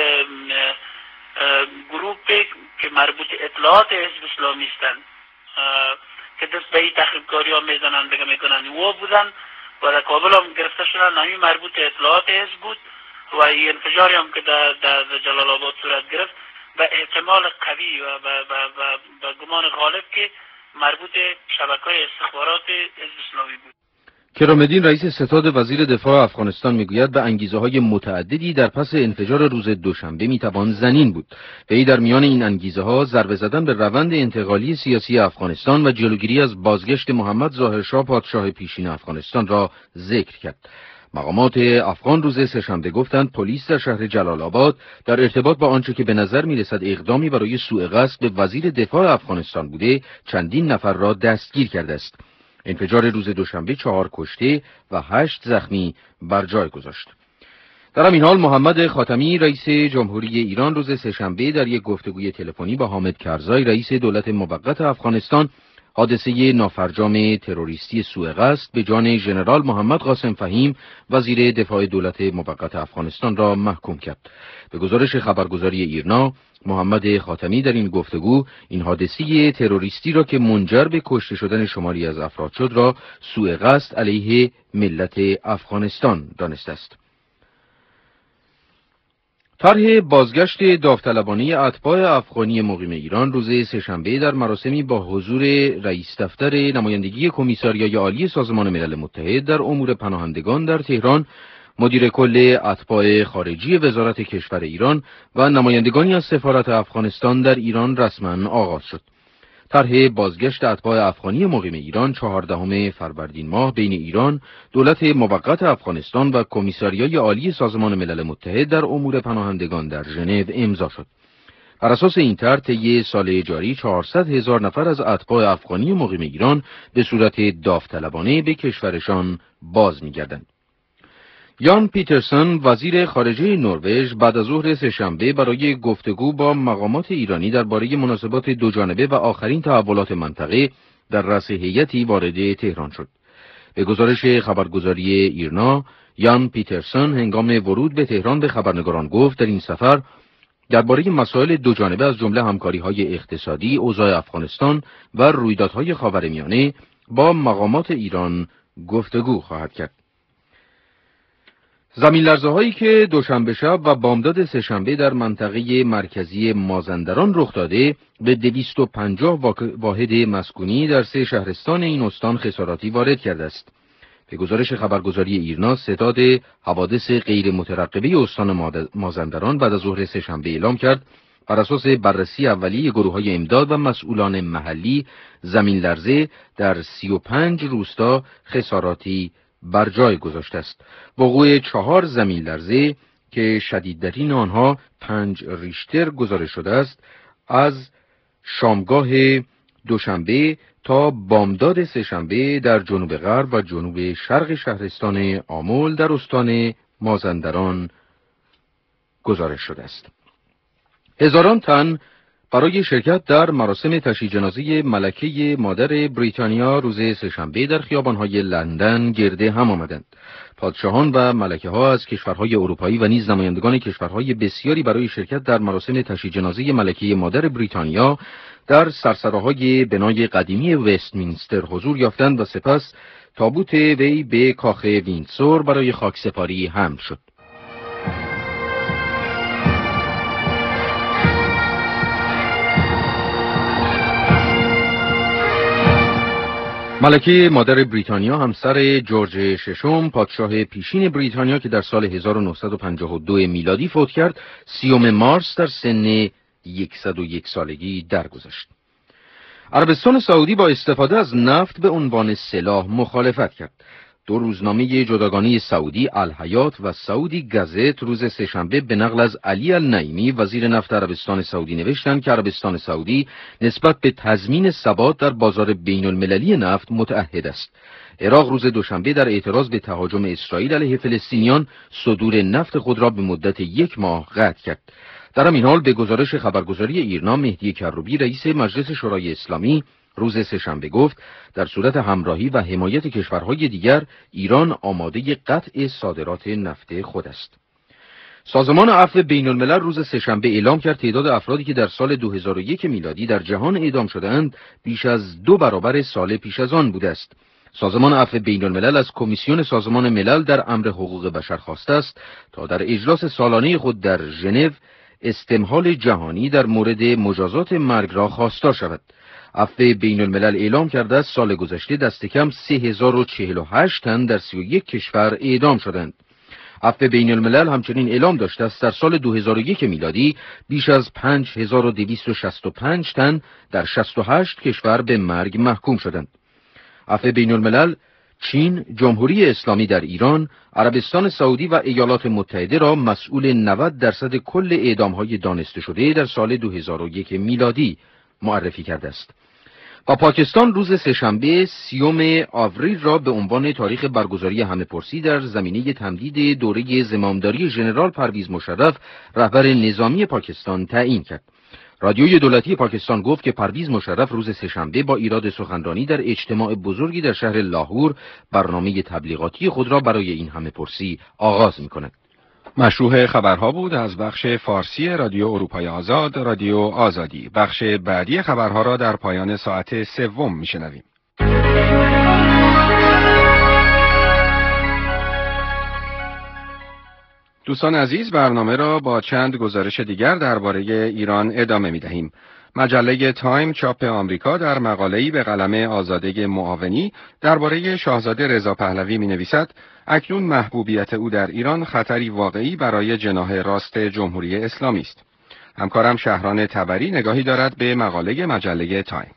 گروه که مربوط اطلاعات حزب اسلامی هستند که دست به این تخریبکاری ها میزنن بگه میکنن و بودن و در کابل هم گرفته شدن، همین مربوط اطلاعات حزب بود و این انفجاری هم که در, در جلال آباد صورت گرفت به احتمال قوی و به گمان غالب که مربوط شبکه‌های استخبارات حزب اسلامی بود. کرام الدین رئیس ستاد وزیر دفاع افغانستان میگوید به انگیزه‌های متعددی در پس انفجار روز دوشنبه میتوان ظنین بود. وی در میان این انگیزه‌ها ضربه زدن به روند انتقالی سیاسی افغانستان و جلوگیری از بازگشت محمد ظاهرشاه پادشاه پیشین افغانستان را ذکر کرد. مقامات افغان روز سه‌شنبه گفتند پلیس در شهر جلال آباد در ارتباط با آنچه که به نظر میرسد اقدامی برای سوء قصد به وزیر دفاع افغانستان بوده چندین نفر را دستگیر کرده است. انفجار روز دوشنبه چهار کشته و هشت زخمی بر جای گذاشت. در همین حال محمد خاتمی رئیس جمهوری ایران روز سه‌شنبه در یک گفتگوی تلفنی با حامد کرزای رئیس دولت موقت افغانستان حادثه نافرجام تروریستی سوء قصد به جان ژنرال محمد قاسم فهیم وزیر دفاع دولت موقت افغانستان را محکوم کرد. به گزارش خبرگزاری ایرنا، محمد خاتمی در این گفتگو این حادثه تروریستی را که منجر به کشته شدن شماری از افراد شد را سوء قصد علیه ملت افغانستان دانسته است. طرح بازگشت داوطلبانه اتباع افغانی مقیم ایران روز سه‌شنبه در مراسمی با حضور رئیس دفتر نمایندگی کمیساریای عالی سازمان ملل متحد در امور پناهندگان در تهران، مدیر کل اتباع خارجی وزارت کشور ایران و نمایندگانی از سفارت افغانستان در ایران رسما آغاز شد. طرح بازگشت اتباع افغانی مقیم ایران چهاردهم فروردین ماه بین ایران، دولت موقت افغانستان و کمیساریای عالی سازمان ملل متحد در امور پناهندگان در ژنو امضا شد. بر اساس این طرح طی سال جاری چهارصد هزار نفر از اتباع افغانی مقیم ایران به صورت داوطلبانه به کشورشان باز می‌گردند. یان پیترسن وزیر خارجه نروژ بعد از ظهر سه‌شنبه برای گفتگو با مقامات ایرانی درباره مناسبات دوجانبه و آخرین تحولات منطقه در رأس هیئتی وارد تهران شد. به گزارش خبرگزاری ایرنا، یان پیترسن هنگام ورود به تهران به خبرنگاران گفت در این سفر درباره مسائل دوجانبه از جمله همکاری‌های اقتصادی، اوضاع افغانستان و رویدادهای خاورمیانه با مقامات ایران گفتگو خواهد کرد. زمین لرزه هایی که دوشنبه شب و بامداد سه‌شنبه در منطقه مرکزی مازندران رخ داده به دویست و پنجاه واحد مسکونی در سه شهرستان این استان خساراتی وارد کرده است. به گزارش خبرگزاری ایرنا، ستاد حوادث غیر مترقبه استان مازندران بعد از ظهر سه‌شنبه اعلام کرد بر اساس بررسی اولیه گروه‌های امداد و مسئولان محلی زمین لرزه در سی و پنج روستا خساراتی بر جای گذاشته است. وقوع چهار زمین لرزه که شدیدترین آنها پنج ریشتر گزارش شده است از شامگاه دوشنبه تا بامداد سه‌شنبه در جنوب غرب و جنوب شرق شهرستان آمل در استان مازندران گزارش شده است. هزاران تن برای شرکت در مراسم تشییع جنازه ملکه مادر بریتانیا روز سه‌شنبه در خیابان‌های لندن گرده هم آمدند. پادشاهان و ملکه‌ها از کشورهای اروپایی و نیز نمایندگان کشورهای بسیاری برای شرکت در مراسم تشییع جنازه ملکه مادر بریتانیا در سرسراهای بنای قدیمی وستمینستر حضور یافتند و سپس تابوت وی به کاخ ویندسور برای خاکسپاری حمل شد. ملکه مادر بریتانیا همسر جورج ششم پادشاه پیشین بریتانیا که در سال هزار و نهصد و پنجاه و دو میلادی فوت کرد، سیوم مارس در سن صد و یک سالگی درگذشت. عربستان سعودی با استفاده از نفت به عنوان سلاح مخالفت کرد. دو روزنامه جداگانه سعودی الحیات و سعودی گازت روز سه‌شنبه به نقل از علی النعیمی وزیر نفت عربستان سعودی نوشتند که عربستان سعودی نسبت به تضمین ثبات در بازار بین المللی نفت متعهد است. عراق روز دوشنبه در اعتراض به تهاجم اسرائیل علیه فلسطینیان صدور نفت خود را به مدت یک ماه قطع کرد. در همین حال به گزارش خبرگزاری ایرنا، مهدی کروبی رئیس مجلس شورای اسلامی روز سه‌شنبه گفت در صورت همراهی و حمایت کشورهای دیگر ایران آماده قطع صادرات نفت خود است. سازمان عفو بین الملل روز سه‌شنبه اعلام کرد تعداد افرادی که در سال دو هزار و یک میلادی در جهان اعدام شده‌اند بیش از دو برابر سال پیش از آن بوده است. سازمان عفو بین الملل از کمیسیون سازمان ملل در امر حقوق بشر خواسته است تا در اجلاس سالانه خود در ژنو استمهال جهانی در مورد مجازات مرگ را خواستار شود. عفو بین الملل اعلام کرده است سال گذشته دست کم سه هزار و چهل و هشت تن در سی و یک کشور اعدام شدند. عفو بین الملل همچنین اعلام داشته است در سال دو هزار و یک میلادی بیش از پنج هزار و دویست و شصت و پنج تن در شصت و هشت کشور به مرگ محکوم شدند. عفو بین الملل چین، جمهوری اسلامی در ایران، عربستان سعودی و ایالات متحده را مسئول نود درصد کل اعدام‌های دانسته شده در سال دو هزار و یک میلادی معرفی کرده است. و پاکستان روز سه‌شنبه سیوم آوریل را به عنوان تاریخ برگزاری همه‌پرسی در زمینه تمدید دوره زمامداری ژنرال پرویز مشرف رهبر نظامی پاکستان تعیین کرد. رادیوی دولتی پاکستان گفت که پرویز مشرف روز سه‌شنبه با ایراد سخنرانی در اجتماع بزرگی در شهر لاهور برنامه تبلیغاتی خود را برای این همه پرسی آغاز می‌کند. مشروع خبرها بود از بخش فارسی رادیو اروپای آزاد، رادیو آزادی. بخش بعدی خبرها را در پایان ساعت سوم میشنویم. دوستان عزیز، برنامه را با چند گزارش دیگر درباره ایران ادامه می دهیم. مجله تایم چاپ آمریکا در مقاله‌ای به قلم آزاده معاونی درباره شاهزاده رضا پهلوی می نویسد: اکنون محبوبیت او در ایران خطری واقعی برای جناح راست جمهوری اسلامی است. همکارم شهران تبری نگاهی دارد به مقاله مجله تایم.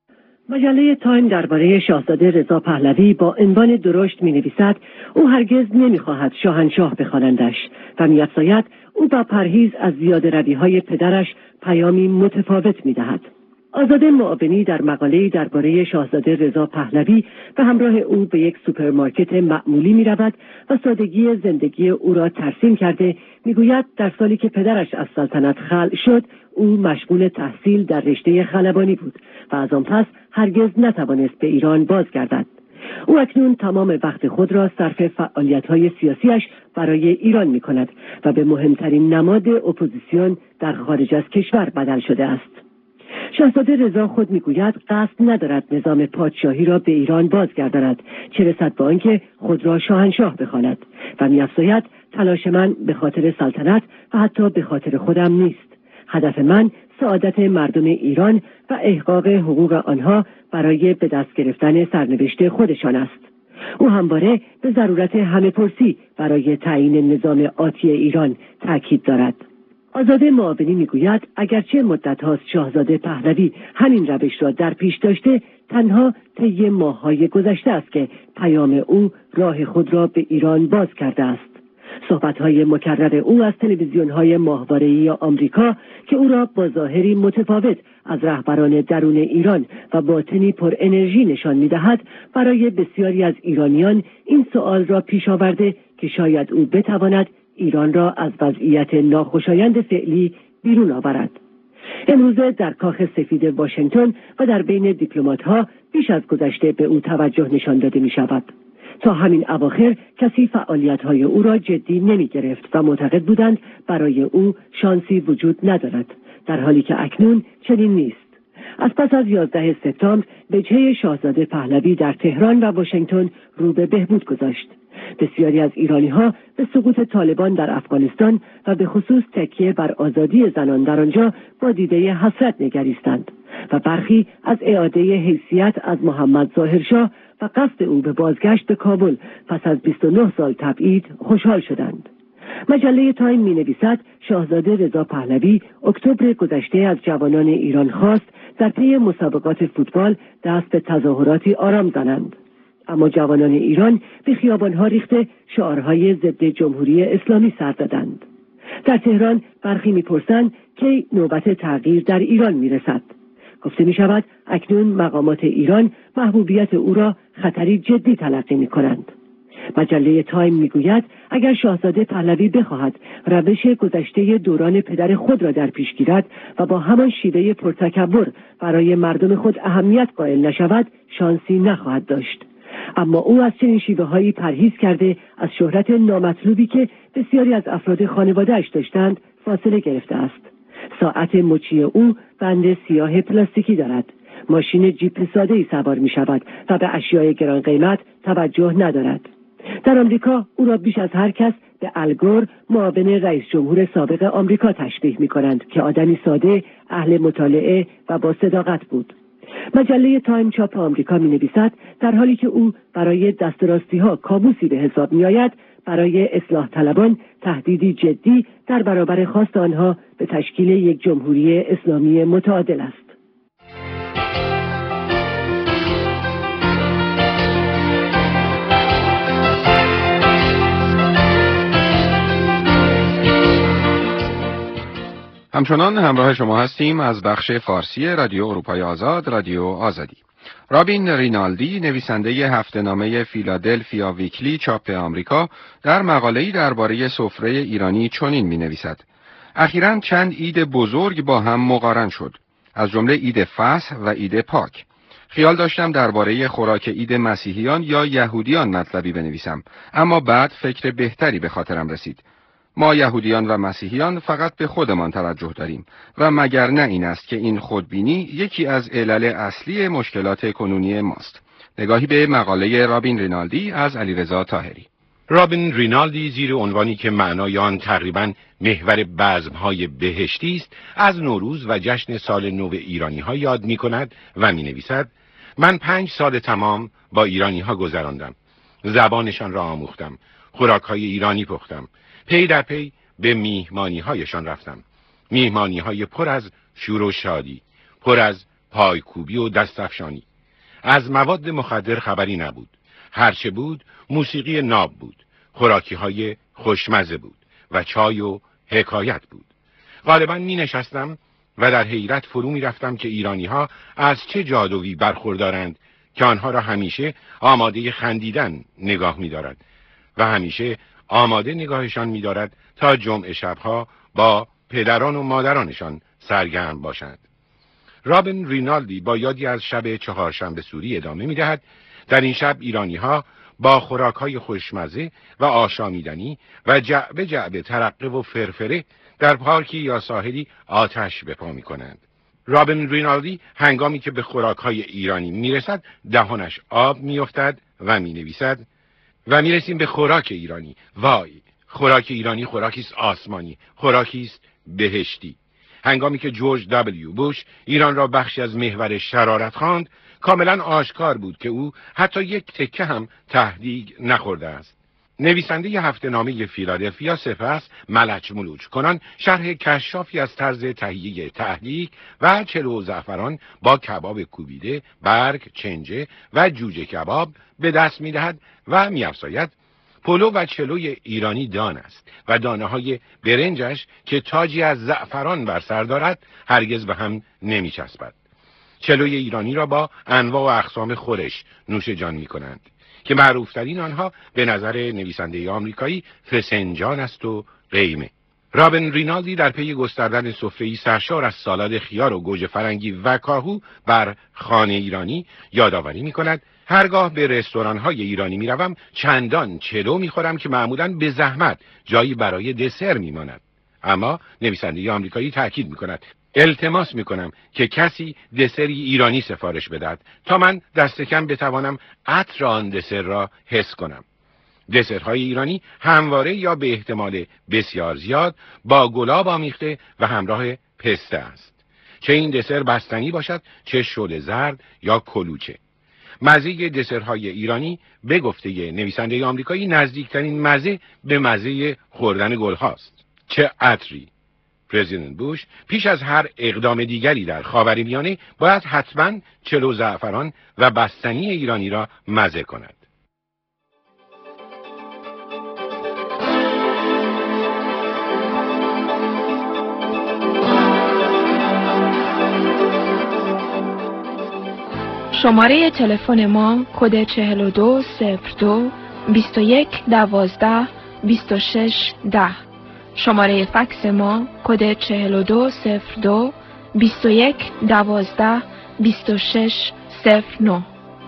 مجله تایم درباره شاهزاده رضا پهلوی با عنوان درشت می نویسد: او هرگز نمی خواهد شاهنشاه بخوانندش و می افزاید او با پرهیز از زیاده روی های پدرش پیامی متفاوت می دهد. آزاده معاونی در مقاله‌ای درباره شاهزاده رضا پهلوی به همراه او به یک سوپرمارکت معمولی می رود و سادگی زندگی او را ترسیم کرده می گوید در سالی که پدرش از سلطنت خلع شد او مشغول تحصیل در رشته خلبانی بود و از آن پس هرگز نتوانست به ایران بازگردد. او اکنون تمام وقت خود را صرف فعالیت‌های سیاسیش برای ایران می‌کند و به مهمترین نماد اپوزیسیون در خارج از کشور بدل شده است. شاهزاده رضا خود میگوید قصد ندارد نظام پادشاهی را به ایران بازگرداند، چه رسد به آنکه خود را شاهنشاه بخواند و می‌افزاید تلاش من به خاطر سلطنت و حتی به خاطر خودم نیست. هدف من سعادت مردم ایران و احقاق حقوق آنها برای به دست گرفتن سرنوشت خودشان است. او همواره به ضرورت همه پرسی برای تعیین نظام آتی ایران تاکید دارد. آزاده معاونی میگوید اگرچه مدت هاست شاهزاده پهلوی همین روش را در پیش داشته، تنها طی ماه‌های گذشته است که پیام او راه خود را به ایران باز کرده است. صحبت‌های مکرر او از تلویزیون‌های ماهواره‌ای آمریکا که او را با ظاهری متفاوت از رهبران درون ایران و باطنی پر انرژی نشان می‌دهد، برای بسیاری از ایرانیان این سؤال را پیش آورده که شاید او بتواند ایران را از وضعیت ناخوشایند فعلی بیرون آورد. امروزه در کاخ سفید واشنگتن و در بین دیپلمات‌ها بیش از گذشته به او توجه نشان داده می‌شود. تا همین اواخر کسی فعالیت‌های او را جدی نمی‌گرفت و معتقد بودند برای او شانسی وجود ندارد، در حالی که اکنون چنین نیست. از پس از یازده سپتامبر وجهه شاهزاده پهلوی در تهران و واشنگتن رو به بهبود گذاشت. بسیاری از ایرانی‌ها به سقوط طالبان در افغانستان و به خصوص تکیه بر آزادی زنان در آنجا با دیده حسرت نگریستند و برخی از اعاده حیثیت از محمد ظاهرشاه و قصد او به بازگشت به کابل پس از بیست و نه سال تبعید خوشحال شدند. مجله تایم می نویسد شاهزاده رضا پهلوی اکتبر گذشته از جوانان ایران خواست در طی مسابقات فوتبال دست به تظاهراتی آرام زنند، اما جوانان ایران به خیابانها ریخته شعارهای ضد جمهوری اسلامی سر دادند. در تهران برخی میپرسند که نوبت تغییر در ایران میرسد. گفته می شود اکنون مقامات ایران محبوبیت او را خطری جدی تلقی می کنند. مجله تایم می گوید اگر شاهزاده پهلوی بخواهد روش گذشته دوران پدر خود را در پیش گیرد و با همان شیوه پرتکبر برای مردم خود اهمیت قائل نشود، شانسی نخواهد داشت. اما او از چنین شیوه‌هایی پرهیز کرده از شهرت نامطلوبی که بسیاری از افراد خانواده‌اش داشتند فاصله گرفته است. ساعت مچی او بند سیاه پلاستیکی دارد. ماشین جیپ ساده‌ای سوار می شود و به اشیاء گران قیمت توجه ندارد. در آمریکا او را بیش از هر کس به الگور معاون رئیس جمهور سابق آمریکا تشبیه می کنند که آدمی ساده، اهل مطالعه و با صداقت بود. مجله تایم چاپ آمریکا می نویسد در حالی که او برای دستراستی ها کابوسی به حساب می آید، برای اصلاح طلبان تهدیدی جدی در برابر خواست آنها به تشکیل یک جمهوری اسلامی متعادل است. همچنان همراه شما هستیم از بخش فارسی رادیو اروپای آزاد، رادیو آزادی. رابین رینالدی، نویسنده هفته‌نامه فیلادلفیا ویکلی چاپ آمریکا، در مقاله‌ای درباره سفره ایرانی چنین می‌نویسد: اخیراً چند عید بزرگ با هم مقارن شد، از جمله عید فصح و عید پاک. خیال داشتم درباره خوراک عید مسیحیان یا یهودیان مطلبی بنویسم، اما بعد فکر بهتری به خاطرم رسید. ما یهودیان و مسیحیان فقط به خودمان توجه داریم و مگر نه این است که این خودبینی یکی از علل اصلی مشکلات کنونی ماست. نگاهی به مقاله رابین رینالدی از علیرضا طاهری. رابین رینالدی زیر عنوانی که معنای آن تقریباً محور بزم‌های بهشتی است، از نوروز و جشن سال نو ایرانی‌ها یاد می‌کند و می‌نویسد: من پنج سال تمام با ایرانی‌ها گذراندم. زبانشان را آموختم، خوراک‌های ایرانی پختم، پی در پی به میهمانی‌هایشان رفتم. میهمانی‌های پر از شور و شادی، پر از پایکوبی و دستفشانی. از مواد مخدر خبری نبود. هرچه بود موسیقی ناب بود، خوراکی‌های خوشمزه بود و چای و حکایت بود. غالباً می نشستم و در حیرت فرو می رفتم که ایرانی‌ها از چه جادویی برخوردارند که آنها را همیشه آماده خندیدن نگاه می دارد و همیشه آماده نگاهشان می دارد تا جمعه شبها با پدران و مادرانشان سرگرم باشند. رابین رینالدی با یادی از شب چهارشنبه سوری ادامه می دهد: در این شب ایرانی‌ها با خوراک‌های خوشمزه و آشامیدنی و جعبه جعبه ترقه و فرفره در پارکی یا ساحلی آتش به پا می‌کنند. رابین رینالدی هنگامی که به خوراک‌های ایرانی می‌رسد دهانش آب می‌افتد و می‌نویسد: و می‌رسیم به خوراک ایرانی. وای، خوراک ایرانی خوراکی است آسمانی، خوراکی است بهشتی. هنگامی که جورج دبلیو بوش ایران را بخشی از محور شرارت خواند، کاملا آشکار بود که او حتی یک تکه هم تهدیگ نخورده است. نویسنده هفته نامه فیلادلفیا سپس ملچ ملوچ کنان شرح کشافی از طرز تهیه تهدیگ و چلو و زعفران با کباب کوبیده، برگ، چنجه و جوجه کباب به دست می‌دهد و می‌افزاید: پلو و چلوی ایرانی دان است و دانه های برنجش که تاجی از زعفران بر سر دارد هرگز به هم نمی چسبد. چلوی ایرانی را با انواع و اقسام خورش نوش جان می کنند که معروفترین آنها به نظر نویسنده آمریکایی فسنجان است و قیمه. رابین رینالدی در پی گستردن سفره‌ای سرشار از سالاد خیار و گوجه فرنگی و کاهو بر خانه ایرانی یادآوری می کند: هرگاه به رستوران‌های ایرانی می‌روم چندان چلو می‌خورم که معمولاً به زحمت جایی برای دسر می‌ماند. اما نویسنده آمریکایی تأکید می‌کند: التماس می‌کنم که کسی دسری ایرانی سفارش بدهد تا من دست کم بتوانم عطر آن دسر را حس کنم. دسرهای ایرانی همواره یا به احتمال بسیار زیاد با گلاب آمیخته و همراه پسته است. چه این دسر بستنی باشد، چه شل زرد یا کلوچه. مزه دسرهای ایرانی به گفته نویسنده آمریکایی نزدیکترین مزه به مزه خوردن گل هاست. چه عطری! پرزیدنت بوش پیش از هر اقدام دیگری در خاورمیانه باید حتما چلو زعفران و بستنی ایرانی را مزه کند. شماره تلفن ما کد چهل و دو صفر دو بیست و یک دوازده بیست و شش ده. شماره فکس ما کد چهل و دو صفر دو بیست و یک دوازده بیست و شش صفر نه.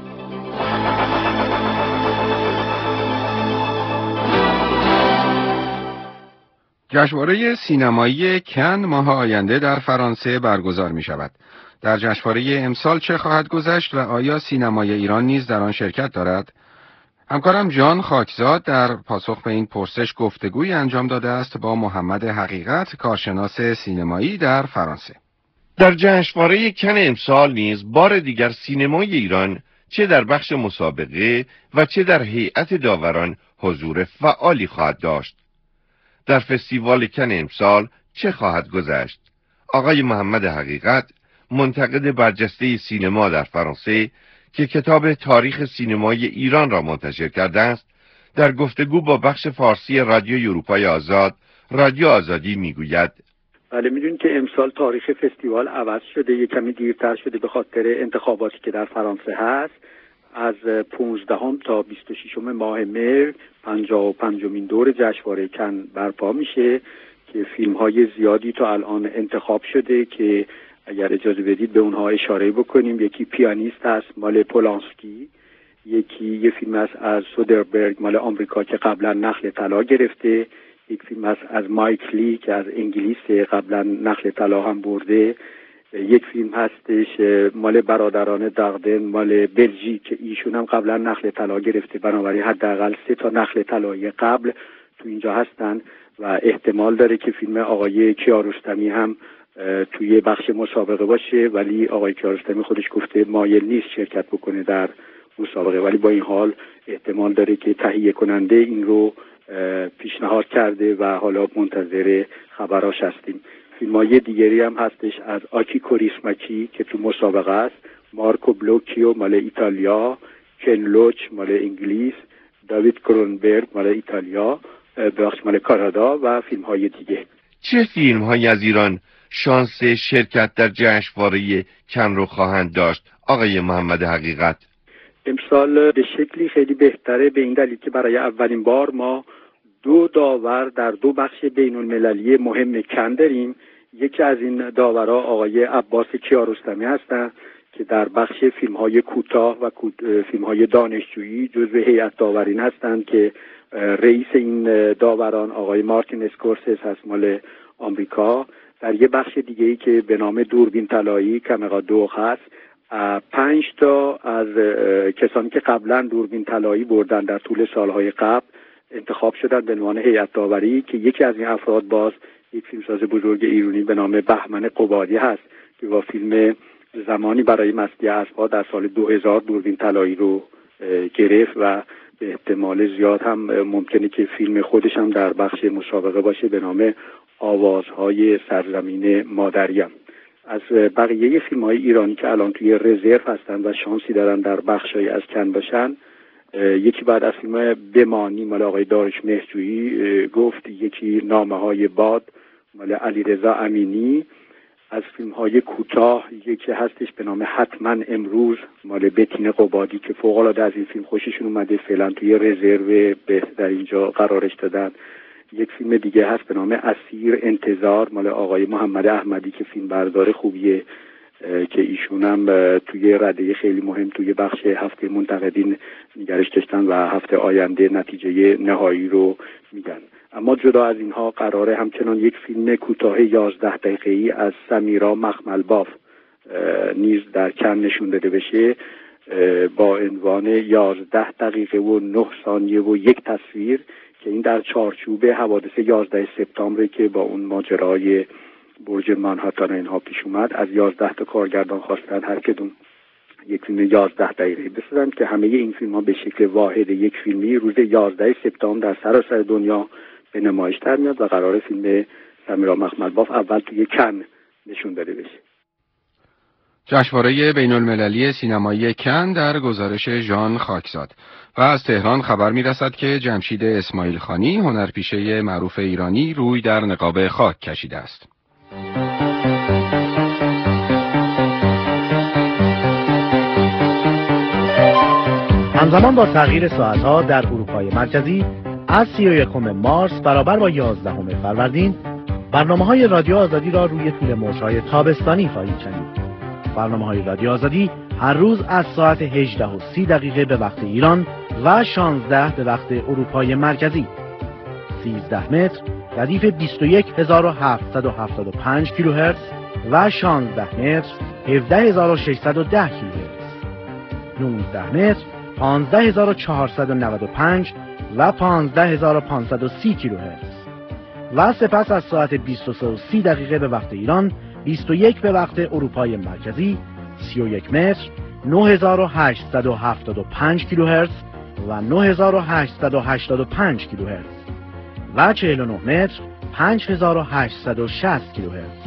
جشنواره سینمایی کن ماه آینده در فرانسه برگزار می شود. در جشنواره امسال چه خواهد گذشت و آیا سینمای ایران نیز در آن شرکت دارد؟ همکارم جان خاکزاد در پاسخ به این پرسش گفتگوی انجام داده است با محمد حقیقت، کارشناس سینمایی در فرانسه. در جشنواره کن امسال نیز بار دیگر سینمای ایران چه در بخش مسابقه و چه در هیئت داوران حضور فعالی خواهد داشت. در فستیوال کن امسال چه خواهد گذشت؟ آقای محمد حقیقت، منتقد برجسته سینما در فرانسه که کتاب تاریخ سینمای ایران را منتشر کرده است، در گفتگو با بخش فارسی رادیو اروپای آزاد، رادیو آزادی میگوید: بله، میدونید که امسال تاریخ فستیوال عوض شده، یک کمی دیرتر شده به خاطر انتخاباتی که در فرانسه هست. از پانزدهم تا بیست و ششم ماه مهر پنجاه و پنجمین دور جشنواره کن برپا میشه که فیلم های زیادی تا الان انتخاب شده که اگر اجازه بدید به اونها اشاره بکنیم. یکی پیانیست هست مال پولانسکی، یکی یه فیلم است از سودربرگ مال آمریکا که قبلا نخل طلا گرفته، یک فیلم است از مایک لی که از انگلیس قبلا نخل طلا هم برده، یک فیلم هستش مال برادران داردن مال بلژیک که ایشون هم قبلا نخل طلا گرفته، بنابراین حداقل سه تا نخل طلایی قبل تو اینجا هستن و احتمال داره که فیلم آقای کیارستمی هم توی بخش مسابقه باشه، ولی آقای کیارستمی خودش گفته مایل نیست شرکت بکنه در مسابقه، ولی با این حال احتمال داره که تهیه کننده این رو پیشنهاد کرده و حالا منتظر خبراش هستیم. فیلم‌های دیگری هم هستش از آکی کوریسماکی که تو مسابقه است، مارکو بلوکیو مال ایتالیا، کن لوچ مال انگلیس، داوید کرونبرگ مال ایتالیا، بخش مال کانادا و فیلم‌های دیگه. چه فیلم‌هایی از ایران شانس شرکت در جشنواره کن رو خواهند داشت آقای محمد حقیقت؟ امسال به شکلی خیلی بهتره به این دلیل که برای اولین بار ما دو داور در دو بخش بین المللی مهم کن داریم. یکی از این داورا آقای عباس کیارستمی هستند که در بخش فیلم‌های کوتاه و فیلم‌های دانشجویی جزو هیئت داورین هستند که رئیس این داوران آقای مارتین اسکورسز هست مال آمریکا. در یه بخش دیگه‌ای که به نام دوربین طلایی کامرا دو هست، پنج تا از کسانی که قبلا دوربین طلایی بردن در طول سالهای قبل انتخاب شدن به عنوان هیئت داوری که یکی از این افراد باز یک فیلمساز بزرگ ایرانی به نام بهمن قبادی هست که با فیلم زمانی برای مستی اسب‌ها در سال دو هزار دوربین طلایی رو گرفت و به احتمال زیاد هم ممکنه که فیلم خودش هم در بخش مسابقه باشه به نام آوازهای سرزمین مادریم. از بقیه فیلم‌های ایرانی که الان توی رزرو هستن و شانسی دارن در بخشای از کن باشن، یکی بعد از فیلم بمانی مال آقای دارش مهرجویی گفت، یکی نامه‌های باد مال علیرضا امینی. از فیلم‌های کوتاه یکی هستش به نام حتما امروز مال بتین قبادی که فوق‌العاده از این فیلم خوششون اومده، فعلا توی رزرو در اینجا قرارش دادن. یک فیلم دیگه هست به نام اسیر انتظار مال آقای محمد احمدی که فیلم بردار خوبیه که ایشون هم توی رده خیلی مهم توی بخش هفته منتقدین نگرش داشتن و هفته آینده نتیجه نهایی رو میدن. اما جدا از اینها قراره همچنان یک فیلم کوتاه یازده دقیقه‌ای از سمیرا مخملباف نیز در کن نشون داده بشه با عنوان یازده دقیقه و نه ثانیه و یک تصویر که این در چارچوب حوادث یازده سپتامبر که با اون ماجرای برج منهاتن اینها پیش اومد، از یازده تا کارگردان خواستن هر کدوم یک فیلم یازده دقیقه بسازن که همه این فیلم ها به شکل واحد یک فیلمی روز یازده سپتامبر در سراسر دنیا به نمایش در میاد و قرار فیلم سمیرا مخملباف اول توی کن نشون داده بشه. جشنواره بین المللی سینمایی کن در گزارش ژان خاکزاد. و از تهران خبر میرسد که جمشید اسماعیل خانی هنرپیشه معروف ایرانی روی در نقاب خاک کشیده است. همزمان با تغییر ساعتها در اروپای مرکزی از سی و یکم مارس برابر با یازدهم فروردین برنامه‌های رادیو آزادی را روی طول موج‌های تابستانی خواهید شنید. برنامه‌های رادیو آزادی هر روز از ساعت هجده و سی دقیقه به وقت ایران و شانزده به وقت اروپای مرکزی، سیزده متر ردیف بیست و یک هزار و هفتصد و هفتاد و پنج کیلوهرتز و شانزده متر هفده هزار و ششصد و ده کیلوهرتز، نوزده متر پانزده هزار و چهارصد و نود و پنج و پانزده هزار و پانصد و سی کیلوهرتز و سپس از ساعت بیست و سه و سی دقیقه به وقت ایران، بیست و یک به وقت اروپای مرکزی، سی و یک متر نه هزار و هشتصد و هفتاد و پنج کیلوهرتز و نه هزار و هشتصد و هشتاد و پنج کیلوهرتز و چهل و نه متر پنج هزار و هشتصد و شصت کیلوهرتز.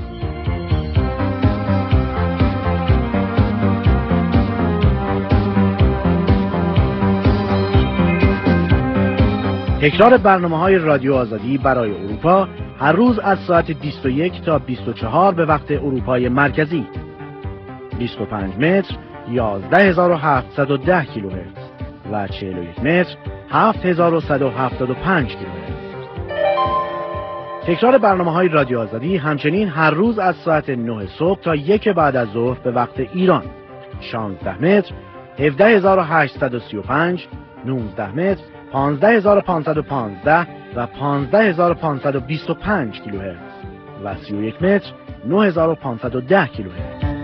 تکرار برنامه‌های رادیو آزادی برای اروپا هر روز از ساعت بیست و یک تا بیست و چهار به وقت اروپای مرکزی، بیست و پنج متر یازده هزار و هفتصد و ده کیلوهرتز و چهل و یک متر هفت هزار و صد و هفتاد و پنج کیلوهرتز. تکرار برنامه‌های رادیو آزادی همچنین هر روز از ساعت نه صبح تا یک بعد از ظهر به وقت ایران. شانزده متر، هفده هزار و هشتصد و سی و پنج، نوزده متر، پانزده هزار و پانصد و پانزده و پانزده هزار و پانصد و بیست و پنج کیلوهرتز و سی و یک متر، نه هزار و پانصد و ده کیلوهرتز.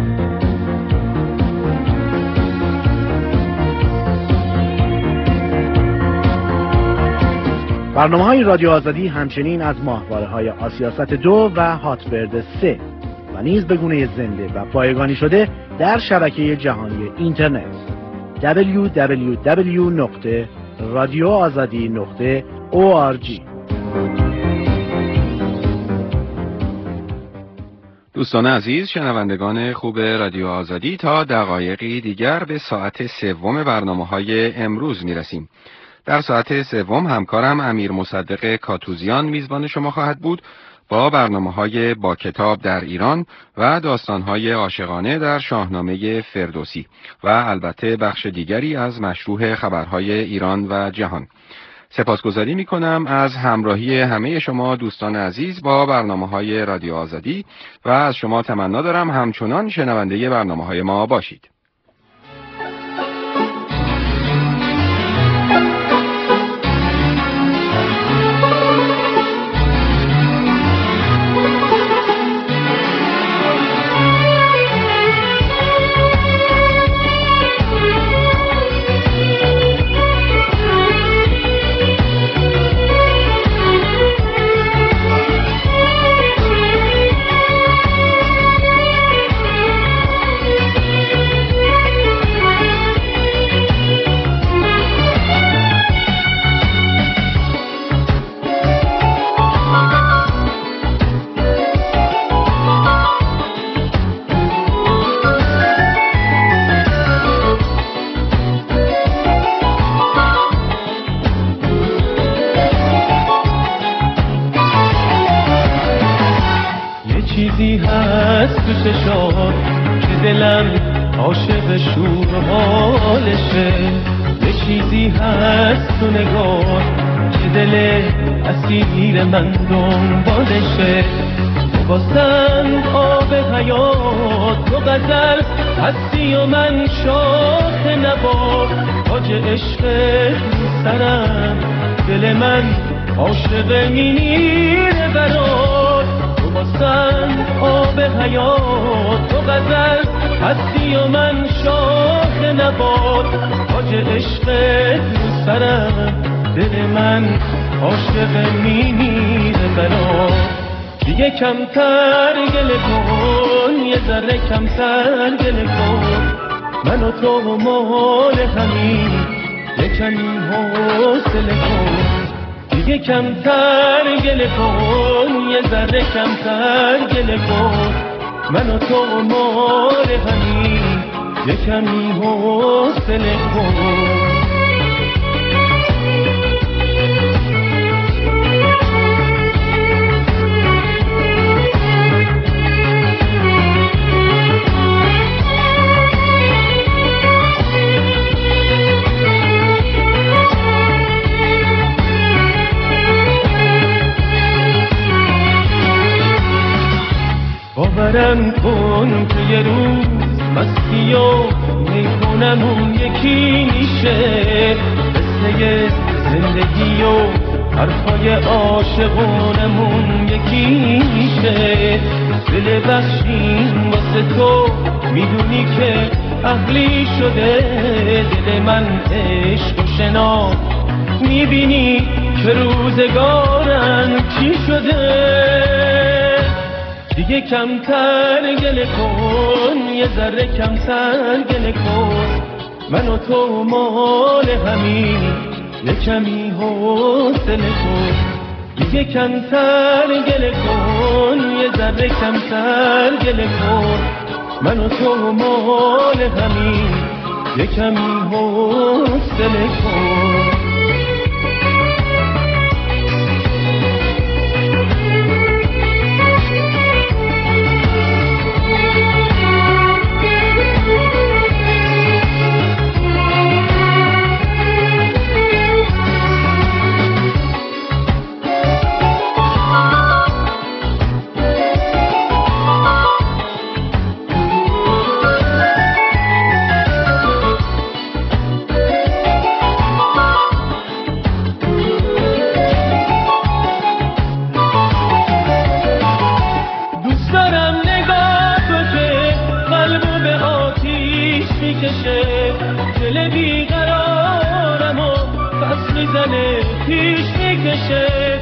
برنامه‌های رادیو آزادی همچنین از ماهواره‌های آسیاست دو و هاتبرد سه و نیز به گونه زنده و بایگانی شده در شبکه جهانی اینترنت دبلیو دبلیو دبلیو نقطه رادیو آزادی نقطه او آر جی. دوستان عزیز، شنوندگان خوب رادیو آزادی، تا دقایقی دیگر به ساعت سوم برنامه‌های امروز می‌رسیم. در ساعت سوم همکارم امیر مصدق کاتوزیان میزبان شما خواهد بود با برنامه‌های با کتاب در ایران و داستان‌های عاشقانه در شاهنامه فردوسی و البته بخش دیگری از مشروح خبرهای ایران و جهان. سپاسگزاری می‌کنم از همراهی همه شما دوستان عزیز با برنامه‌های رادیو آزادی و از شما تمنا دارم همچنان شنونده برنامه‌های ما باشید. عاشق شور حالشه، یه چیزی هست تو نگاه که دل اسیر من دنبالشه. تو باسن آب حیات، تو غزل هستی و من شاخ نبات. تاج عشق رو سرم، دل من عاشق میمیره برات. تو باسن آب حیات، تو غزل هستی و من شاخ نبات. تاج عشق رو سرم، دل من عاشق میمیره برات. دیگه کمتر گله کن، یه ذره کمتر گله کن. من و تو مال همین، یه کمی حوصله کن. دیگه کمتر گله کن، یه ذره کمتر گله کن. من و تو مال همین، یه کمی حوصله کن. باورم کن که یه روز مستی و میکنمون یکی میشه. قصه زندگی و حرفای عاشقانمون یکی میشه. دل بخشیم واسه تو، میدونی که اهلی شده دل من عشق و شنا. میبینی که روزگارم چی شده. دیگه کمتر گله کن، یه ذره کمتر گله کن. من و تو مال همین، یه کمی حوصله کن. دیگه کمتر گله کن، یه ذره کمتر گله کن. من و تو مال همین، یه کمی حوصله کن. میشه، دل بیقرارم و پس میزنه پیش میکشه.